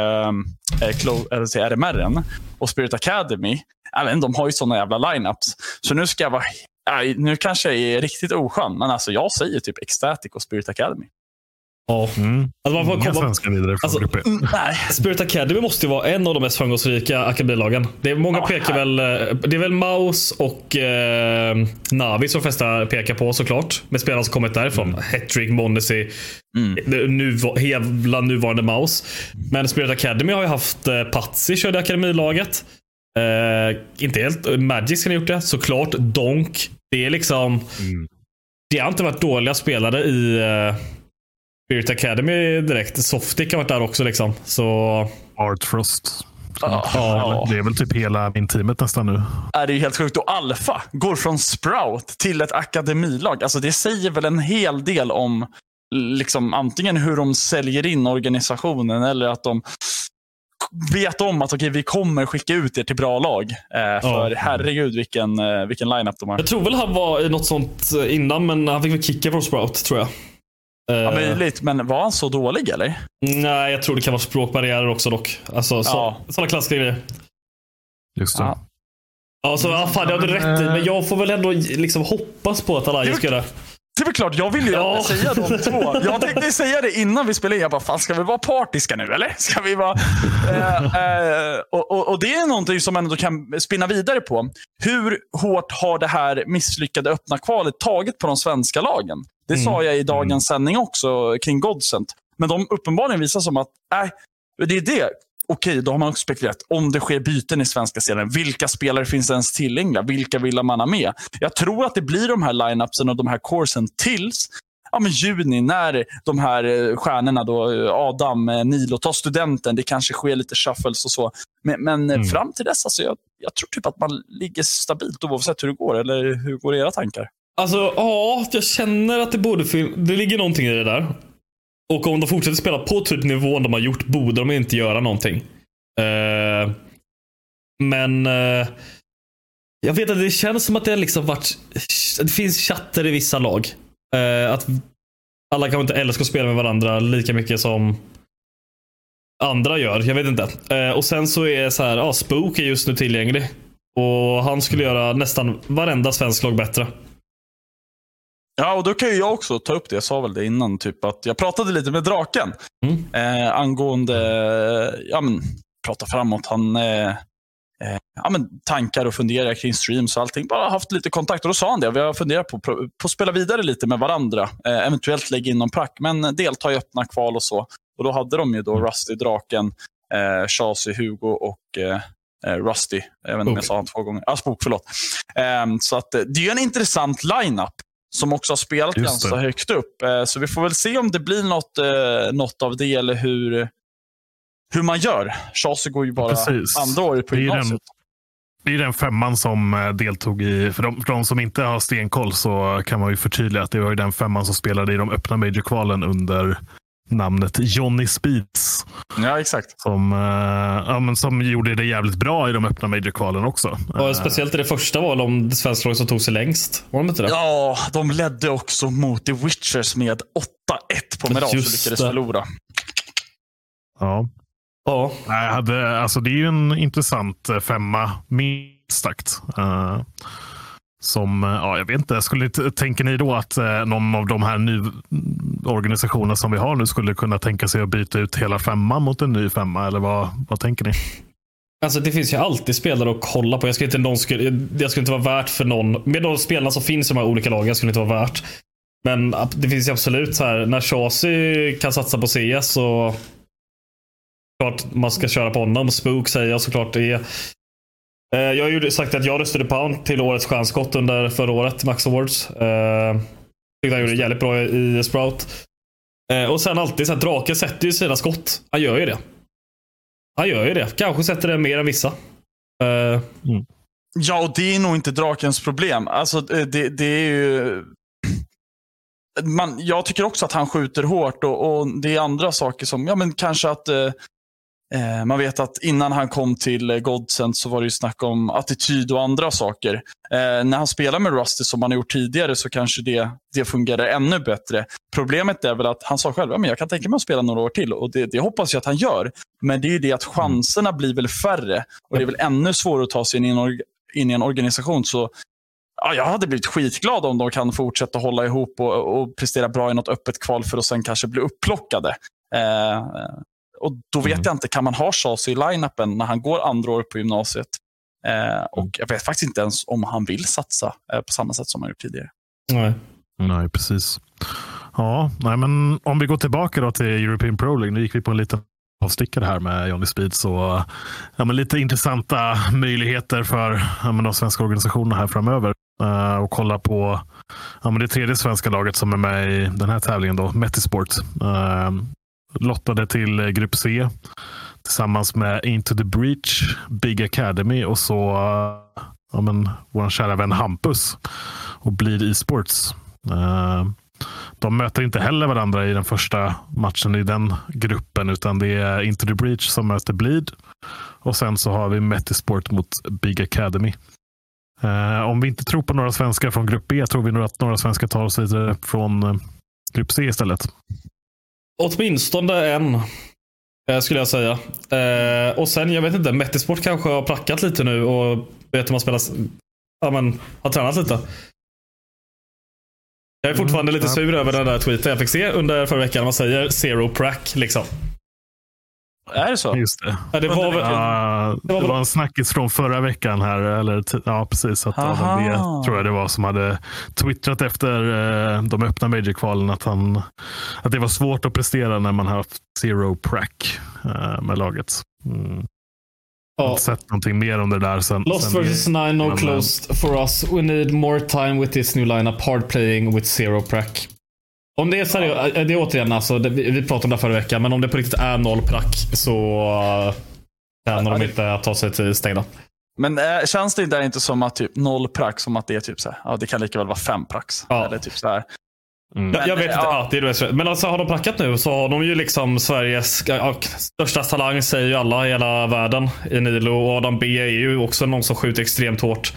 RMR:en och Spirit Academy. Även de har ju såna jävla lineups. Så nu ska jag vara nu kanske jag är riktigt oskön, men alltså jag säger typ Ecstatic och Spirit Academy. Ja. Alltså inga svenska vidare från grupp 1. Nej. Spirit Academy måste ju vara en av de mest framgångsrika akademilagen. Det är många pekar väl, det är väl Mouse och Navi som de flesta pekar på såklart, med spelare som kommit därifrån. Hattrick, Mondesi, nuvarande Mouse. Men Spirit Academy har ju haft Patsy körde akademilaget. Inte helt Magic har gjort det, såklart. Donk. Det är liksom det har inte varit dåliga spelare i Spirit Academy direkt. Softic har varit där också liksom. Så Art Frost. Det är väl typ hela min teamet nästan nu. Det är ju helt sjukt. Och Alpha går från Sprout till ett akademilag. Alltså det säger väl en hel del om liksom antingen hur de säljer in organisationen eller att de vet om att okej, vi kommer skicka ut er till bra lag. För herregud vilken lineup de har. Jag tror väl han var i något sånt innan, men han fick väl kicka från Sprout, tror jag. Ja, möjligt, men var han så dålig eller? Nej, jag tror det kan vara språkbarriärer också dock. Alltså sådana klassiska grejer. Just det. Alltså, fan, jag hade rätt i, men jag får väl ändå liksom hoppas på att Alliance ska göra. Det är väl klart, jag vill ju säga de två. Jag tänkte säga det innan vi spelade. Jag bara, fan, ska vi vara partiska nu eller? Ska vi vara... och det är någonting som man ändå kan spinna vidare på. Hur hårt har det här misslyckade öppna kvalet tagit på de svenska lagen? Det sa jag i dagens sändning också kring Godsent. Men de uppenbarligen visar som att det är det. Okej, då har man också spekulerat om det sker byten i svenska serien. Vilka spelare finns ens tillgängliga? Vilka vill man ha med? Jag tror att det blir de här lineupsen och de här coursen tills juni, när de här stjärnorna då, Adam, Nilo, tar studenten. Det kanske sker lite shuffles och så. Men fram till dess, alltså, jag tror typ att man ligger stabilt oavsett hur det går. Eller hur går era tankar? Alltså, jag känner att det ligger någonting i det där. Och om de fortsätter spela på typ nivån de har gjort, borde de inte göra någonting. Men jag vet att det känns som att det har liksom varit... Det finns chatter i vissa lag. Att alla kanske inte älskar att spela med varandra lika mycket som andra gör. Jag vet inte. Och sen så är så här, Spook är just nu tillgänglig. Och han skulle göra nästan varenda svensk lag bättre. Ja, och då kan ju jag också ta upp det. Jag sa väl det innan, typ att jag pratade lite med Draken angående prata framåt. Han tankar och funderar kring streams och allting. Bara haft lite kontakt och då sa han det. Vi har funderat på att spela vidare lite med varandra. Eventuellt lägga in någon prack, men delta i öppna kval och så. Och då hade de ju då Rusty, Draken, Chasey, Hugo och Rusty. Jag vet inte om jag sa han 2 gånger. Spook, förlåt. Så att det är ju en intressant lineup som också har spelat ganska högt upp. Så vi får väl se om det blir något av det eller hur man gör. Chasey går ju bara andra året på gymnasiet. Det är den 5:an som deltog i... För de som inte har stenkoll så kan man ju förtydliga att det var ju den 5:an som spelade i de öppna major-kvalen under namnet Johnny Speeds. Ja, exakt. Som gjorde det jävligt bra i de öppna major-kvalen också. Och speciellt i det första val om det svenska laget som tog sig längst. Var de inte det? Ja, de ledde också mot The Witchers med 8-1 på Mirage och lyckades förlora. Ja. Det är ju en intressant 5:a minst sagt. Jag vet inte, tänker ni då att någon av de här organisationerna som vi har nu skulle kunna tänka sig att byta ut hela 5:an mot en ny 5:a, eller vad tänker ni? Alltså det finns ju alltid spelare att kolla på. Jag skulle inte vara värt för någon. Med de spelarna som finns i de här olika lagen skulle inte vara värt. Men det finns ju absolut så här, när Chasey kan satsa på CS så klart man ska köra på honom. Spook säger jag såklart det är. Jag har ju sagt att jag röstade Pound till årets stjärnskott under förra året, Max Awards. Tyckte han gjorde jävligt bra i Sprout. Och sen alltid så här, Draken sätter ju sina skott. Han gör ju det. Kanske sätter det mer än vissa. Ja, och det är nog inte Drakens problem. Alltså det är ju... jag tycker också att han skjuter hårt och det är andra saker som, ja men kanske att man vet att innan han kom till Godsend så var det ju snack om attityd och andra saker. När han spelar med Rusty som han har gjort tidigare så kanske det fungerar ännu bättre. Problemet är väl att han sa själv, men jag kan tänka mig att spela några år till och det hoppas jag att han gör. Men det är ju det att chanserna blir väl färre och det är väl ännu svårare att ta sig in i en organisation. Så ja, jag hade blivit skitglad om de kan fortsätta hålla ihop och prestera bra i något öppet kval för att sen kanske bli upplockade. Och då vet jag inte, kan man ha Chase i line-upen när han går andra år på gymnasiet? Och jag vet faktiskt inte ens om han vill satsa på samma sätt som han gjort tidigare. Nej, precis. Ja, nej, men om vi går tillbaka då till European Pro League. Nu gick vi på en liten avstickare här med Johnny Speed. Så ja, men lite intressanta möjligheter för de svenska organisationerna här framöver. Och kolla på det tredje svenska laget som är med i den här tävlingen då, Metisport. Lottade till grupp C tillsammans med Into the Breach, Big Academy och så vår kära vän Hampus och Bleed Esports. De möter inte heller varandra i den första matchen i den gruppen, utan det är Into the Breach som möter Bleed och sen så har vi Metisport mot Big Academy. Om vi inte tror på några svenskar från grupp B, tror vi nog att några svenskar tar oss vidare från grupp C istället. Åtminstone en, skulle jag säga. Och sen, jag vet inte, Metisport kanske har prackat lite nu och vet hur man spelar, har tränat lite. Jag är fortfarande lite sur över den där tweeten jag fick se under förra veckan. Man säger zero prack, liksom. Är det så? Just det. Ja, det var en snackis från förra veckan här. Ja, precis. Att Adam B, tror jag det var, som hade twittrat efter de öppna Major-kvalen att det var svårt att prestera när man har haft zero prack med laget. Jag har inte sett någonting mer om det där sen. Lost versus 9, no closed for us. We need more time with this new lineup. Hard playing with zero prack. Om det är seriöst, det är återigen alltså, vi pratade om det förra veckan, men om det på riktigt är 0 prack så kan de inte ta sig till stängda. Men känns det där inte som att typ 0 prack, som att det är typ så här, ja, det kan lika väl vara 5 pracks eller typ så här. Jag vet inte, det är det. Men alltså, har de prackat nu så har de ju liksom Sveriges största talang, säger ju alla i hela världen i Nilo, och Adam B är ju också någon som skjuter extremt hårt.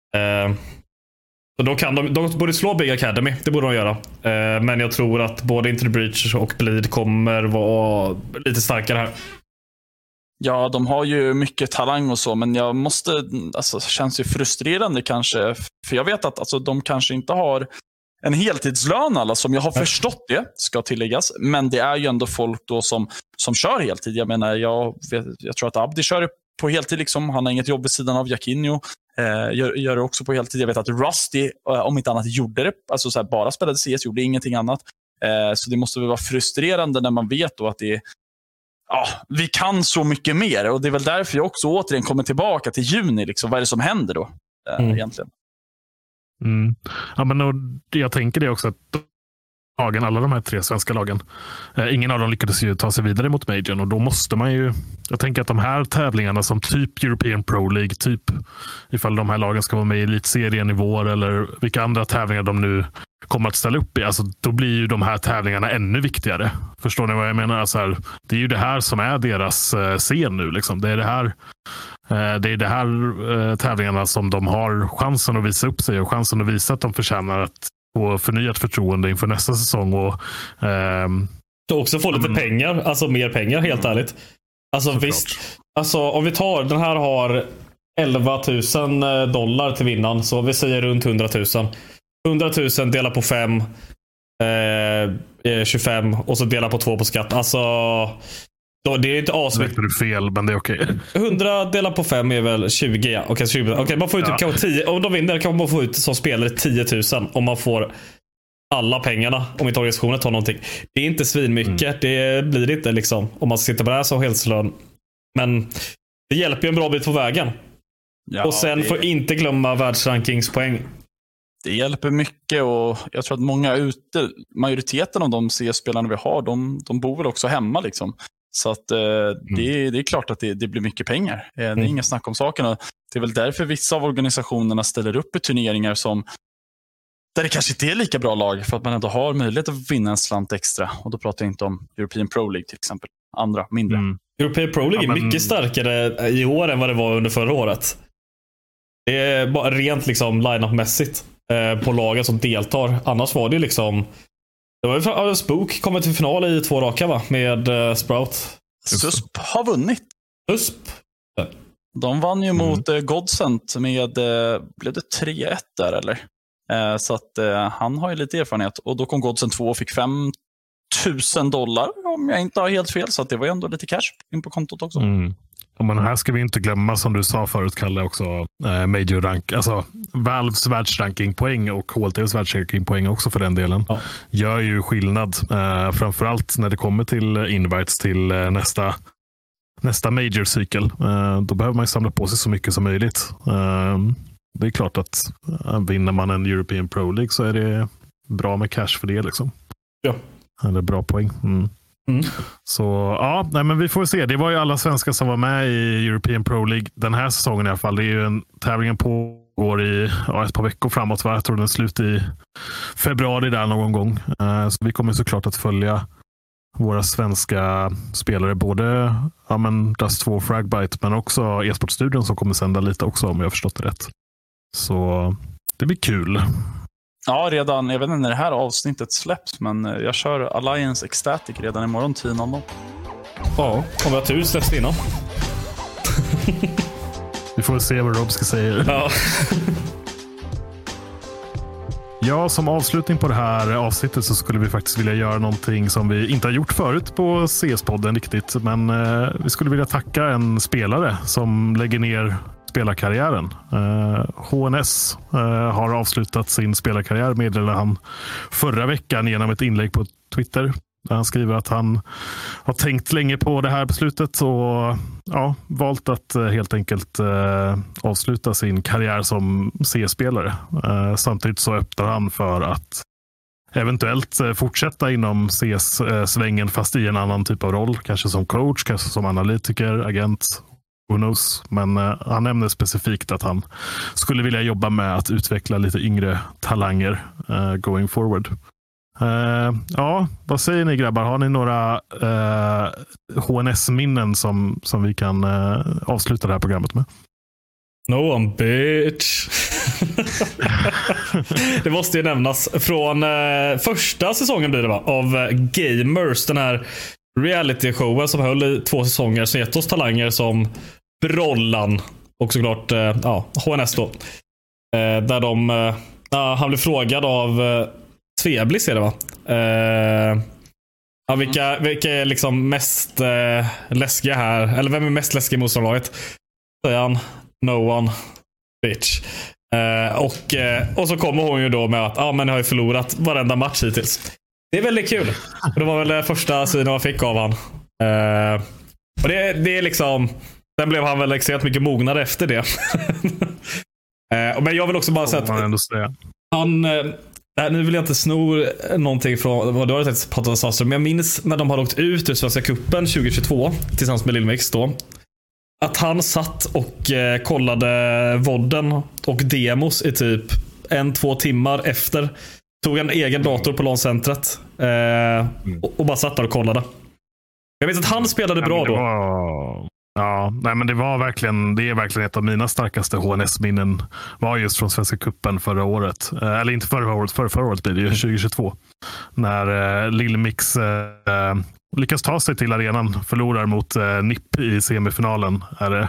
Så de borde slå Big Academy, det borde de göra. Men jag tror att både Into the Breach och Bleed kommer vara lite starkare här. Ja, de har ju mycket talang och så, men jag måste, alltså, känns ju frustrerande kanske, för jag vet att alltså, de kanske inte har en heltidslön alla, som jag har förstått det, ska tilläggas, men det är ju ändå folk då som kör heltid. Jag menar, jag tror att Abdi kör på heltid liksom. Han har inget jobb vid sidan av. Jakinho gör det också på heltid. Jag vet att Rusty, om inte annat, gjorde det, alltså så här, bara spelade CS, gjorde ingenting annat. Så det måste väl vara frustrerande när man vet då att det är, vi kan så mycket mer, och det är väl därför jag också återigen kommer tillbaka till juni liksom. Vad är det som händer då egentligen? Ja, men jag tänker det också, att alla de här 3 svenska lagen, ingen av dem lyckades ju ta sig vidare mot Majorn, och då måste man ju, jag tänker att de här tävlingarna som typ European Pro League, typ ifall de här lagen ska vara med i elitserienivåer eller vilka andra tävlingar de nu kommer att ställa upp i, alltså då blir ju de här tävlingarna ännu viktigare. Förstår ni vad jag menar? Alltså här, det är ju det här som är deras scen nu liksom. Det är det här tävlingarna som de har chansen att visa upp sig och chansen att visa att de förtjänar att få förnyat förtroende inför nästa säsong, och också få lite pengar, alltså mer pengar, helt ärligt. Alltså visst, alltså om vi tar, den här har $11,000 till vinnaren, så vi säger runt 100 000. 100 000 delar på 5, 25, och så delar på 2 på skatt. Alltså då, det är inte asmycket. Det är fel, men det är okej. 100 delar på 5 är väl 20, ja. Okej, 20. Okej, man får ut typ kanske 10. Om de vinner kan man få ut som spelare 10 000 om man får alla pengarna, om inte organisationen tar någonting. Det är inte svinmycket. Det blir det inte liksom, om man sitter på det här som heltidslön. Men det hjälper ju en bra bit på vägen. Ja, och sen får inte glömma världsrankingspoäng. Det hjälper mycket, och jag tror att många majoriteten av de CS-spelarna vi har, de bor väl också hemma liksom. Så att det är klart att det blir mycket pengar. Det är inga snack om sakerna. Det är väl därför vissa av organisationerna ställer upp i turneringar som där det kanske inte är lika bra lag för att man ändå har möjlighet att vinna en slant extra. Och då pratar jag inte om European Pro League till exempel. Andra, mindre. European Pro League är mycket starkare i år än vad det var under förra året. Det är bara rent liksom line-up-mässigt på lagen som deltar. Annars var det liksom... Det var ju Spook kommer till final i 2 raka va? Med Sprout. SUSP har vunnit. SUSP? De vann ju mot Godsent med... Blev det 3-1 där eller? Så att han har ju lite erfarenhet. Och då kom Godsent 2 och fick $5,000 om jag inte har helt fel. Så att det var ju ändå lite cash in på kontot också. Men här ska vi inte glömma, som du sa förut, Kalle, också major rank. Alltså Valves världsrankingpoäng och HLTVs världsrankingpoäng också för den delen. Ja. Gör ju skillnad. Framförallt när det kommer till invites till nästa major-cykel. Då behöver man ju samla på sig så mycket som möjligt. Det är klart att vinner man en European Pro League så är det bra med cash för det liksom. Ja. Eller bra poäng. Så ja, nej, men vi får se. Det var ju alla svenskar som var med i European Pro League den här säsongen i alla fall. Det är ju tävlingen pågår i ett par veckor framåt. Jag tror den är slut i februari där någon gång. Så vi kommer såklart att följa våra svenska spelare, både Dust 2 och Fragbite, men också e-sportstudion som kommer sända lite också, om jag har förstått det rätt. Så det blir kul. Ja, redan, jag vet inte när det här avsnittet släpps, men jag kör Alliance Ecstatic redan imorgon 10:00. Ja, om jag tur släpps innan. Vi får se vad Rob ska säga. Ja. Ja, som avslutning på det här avsnittet så skulle vi faktiskt vilja göra någonting som vi inte har gjort förut på CS-podden riktigt. Men vi skulle vilja tacka en spelare som lägger ner spelarkarriären. HNS har avslutat sin spelarkarriär, meddelade han förra veckan genom ett inlägg på Twitter. Där han skriver att han har tänkt länge på det här beslutet och valt att helt enkelt avsluta sin karriär som CS-spelare. Samtidigt så öppnar han för att eventuellt fortsätta inom CS-svängen fast i en annan typ av roll. Kanske som coach, kanske som analytiker, agent. Who knows? Men han nämner specifikt att han skulle vilja jobba med att utveckla lite yngre talanger going forward. Vad säger ni grabbar? Har ni några HNS-minnen som vi kan avsluta det här programmet med? No one bitch. Det måste ju nämnas från första säsongen blir det va? Av Gamers, den här reality-showen som höll i 2 säsonger som gett oss talanger som Brollan och såklart HNS då. Där han blev frågad av Tveblis är det va? Vilka är liksom mest läskiga här? Eller vem är mest läskig i motståndarlaget? Säger han, no one bitch. Och så kommer hon ju då med att men jag har ju förlorat varenda match hittills. Det är väldigt kul. Det var väl första synen man fick av han. Och det är liksom, sen blev han väl extremt mycket mognare efter det. Men jag vill också bara säga att han nu vill jag inte sno någonting från vad du har sagt på Patrik, men jag minns när de har åkt ut ur Svenska Cupen 2022 tillsammans med Lilmix då, att han satt och kollade vodden och demos i typ 1-2 timmar efter. Tog en egen dator på LAN-centret och bara satt där och kollade. Jag vet att han spelade bra då. Men det är verkligen ett av mina starkaste HNS-minnen var just från Svenska Cupen förra året. Eller inte förra året blir det ju 2022. När Lilmix lyckas ta sig till arenan, förlorar mot NIP i semifinalen.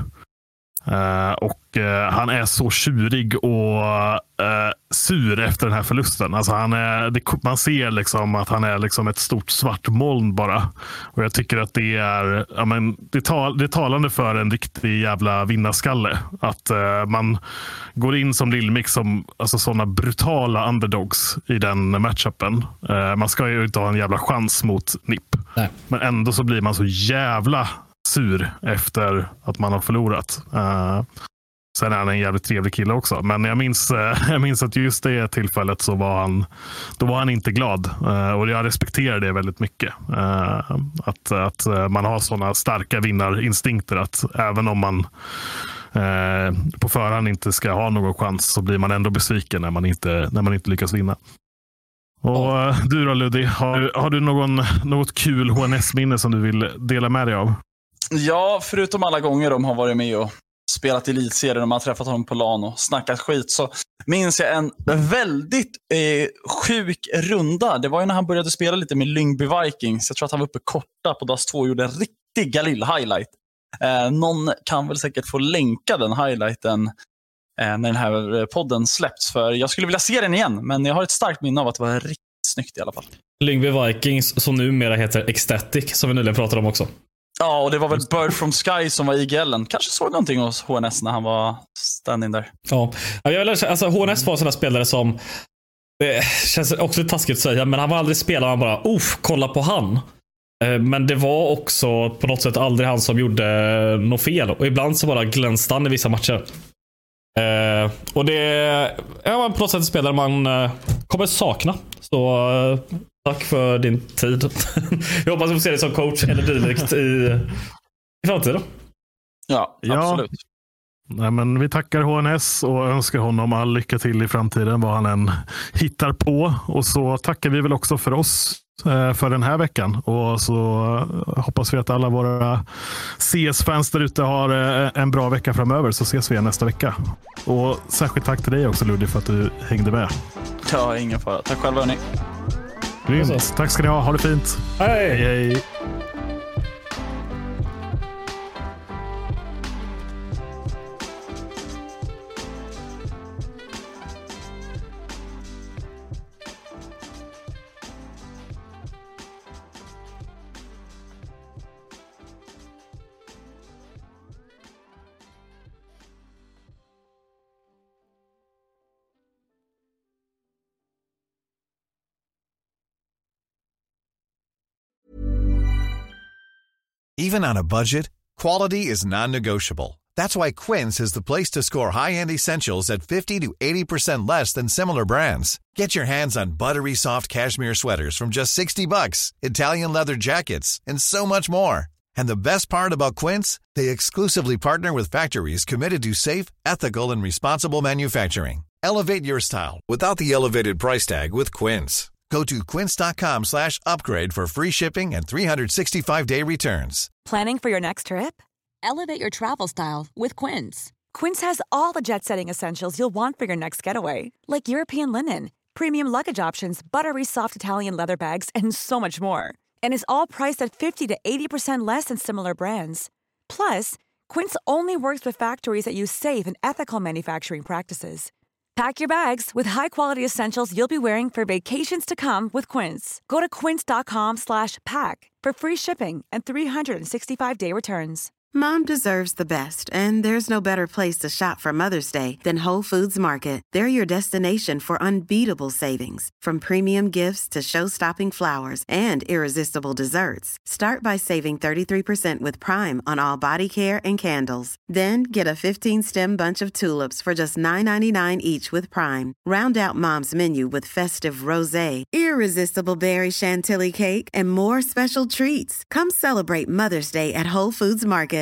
Och han är så tjurig och sur efter den här förlusten. Alltså man ser liksom att han är liksom ett stort svart moln bara. Och jag tycker att det är det är talande för en riktig jävla vinnarskalle. Att man går in som Lilmix som sådana brutala underdogs i den matchupen. Man ska ju inte ha en jävla chans mot NIP. Nej. Men ändå så blir man så jävla sur efter att man har förlorat. Sen är han en jävligt trevlig kille också. Men jag minns att just det tillfället så var han inte glad. Och jag respekterar det väldigt mycket. Att man har sådana starka vinnarinstinkter att även om man på förhand inte ska ha någon chans, så blir man ändå besviken när man inte lyckas vinna. Och du då, Ludvig, har du något kul HNS-minne som du vill dela med dig av? Ja, förutom alla gånger de har varit med och spelat elitserien och man har träffat honom på LAN och snackat skit, så minns jag en väldigt sjuk runda. Det var ju när han började spela lite med Lyngby Vikings. Jag tror att han var uppe korta på DAS 2 och gjorde en riktig Galil-highlight. Någon kan väl säkert få länka den highlighten när den här podden släpps, för jag skulle vilja se den igen, men jag har ett starkt minne av att det var riktigt snyggt i alla fall. Lyngby Vikings, som numera heter Ecstatic, som vi nyligen pratade om också. Ja, och det var väl Bird from Sky som var IGL:en. Kanske såg någonting hos HNS när han var standing där. Ja, alltså HNS var sådana spelare som, det känns också lite taskigt att säga, men han var aldrig spelare, man bara, kolla på han. Men det var också på något sätt aldrig han som gjorde något fel. Och ibland så bara glänste han i vissa matcher. Och det är på något sätt en spelare man kommer sakna. Så tack för din tid. Jag hoppas att vi får se dig som coach eller dylikt i framtiden. Ja, absolut. Nej, men vi tackar HNS och önskar honom all lycka till i framtiden, vad han än hittar på. Och så tackar vi väl också för oss för den här veckan. Och så hoppas vi att alla våra CS-fans där ute har en bra vecka framöver, så ses vi igen nästa vecka. Och särskilt tack till dig också, Ludvig, för att du hängde med. Ja, ingen fara. Tack själva, hörni. Grymt. Tack ska ni ha. Ha det fint. Hej! Hej. Even on a budget, quality is non-negotiable. That's why Quince is the place to score high-end essentials at 50 to 80% less than similar brands. Get your hands on buttery soft cashmere sweaters from just $60, Italian leather jackets, and so much more. And the best part about Quince, they exclusively partner with factories committed to safe, ethical, and responsible manufacturing. Elevate your style without the elevated price tag with Quince. Go to quince.com/upgrade for free shipping and 365-day returns. Planning for your next trip? Elevate your travel style with Quince. Quince has all the jet-setting essentials you'll want for your next getaway, like European linen, premium luggage options, buttery soft Italian leather bags, and so much more. And is all priced at 50 to 80% less than similar brands. Plus, Quince only works with factories that use safe and ethical manufacturing practices. Pack your bags with high-quality essentials you'll be wearing for vacations to come with Quince. Go to quince.com/pack for free shipping and 365-day returns. Mom deserves the best, and there's no better place to shop for Mother's Day than Whole Foods Market. They're your destination for unbeatable savings, from premium gifts to show-stopping flowers and irresistible desserts. Start by saving 33% with Prime on all body care and candles. Then get a 15-stem bunch of tulips for just $9.99 each with Prime. Round out Mom's menu with festive rosé, irresistible berry chantilly cake, and more special treats. Come celebrate Mother's Day at Whole Foods Market.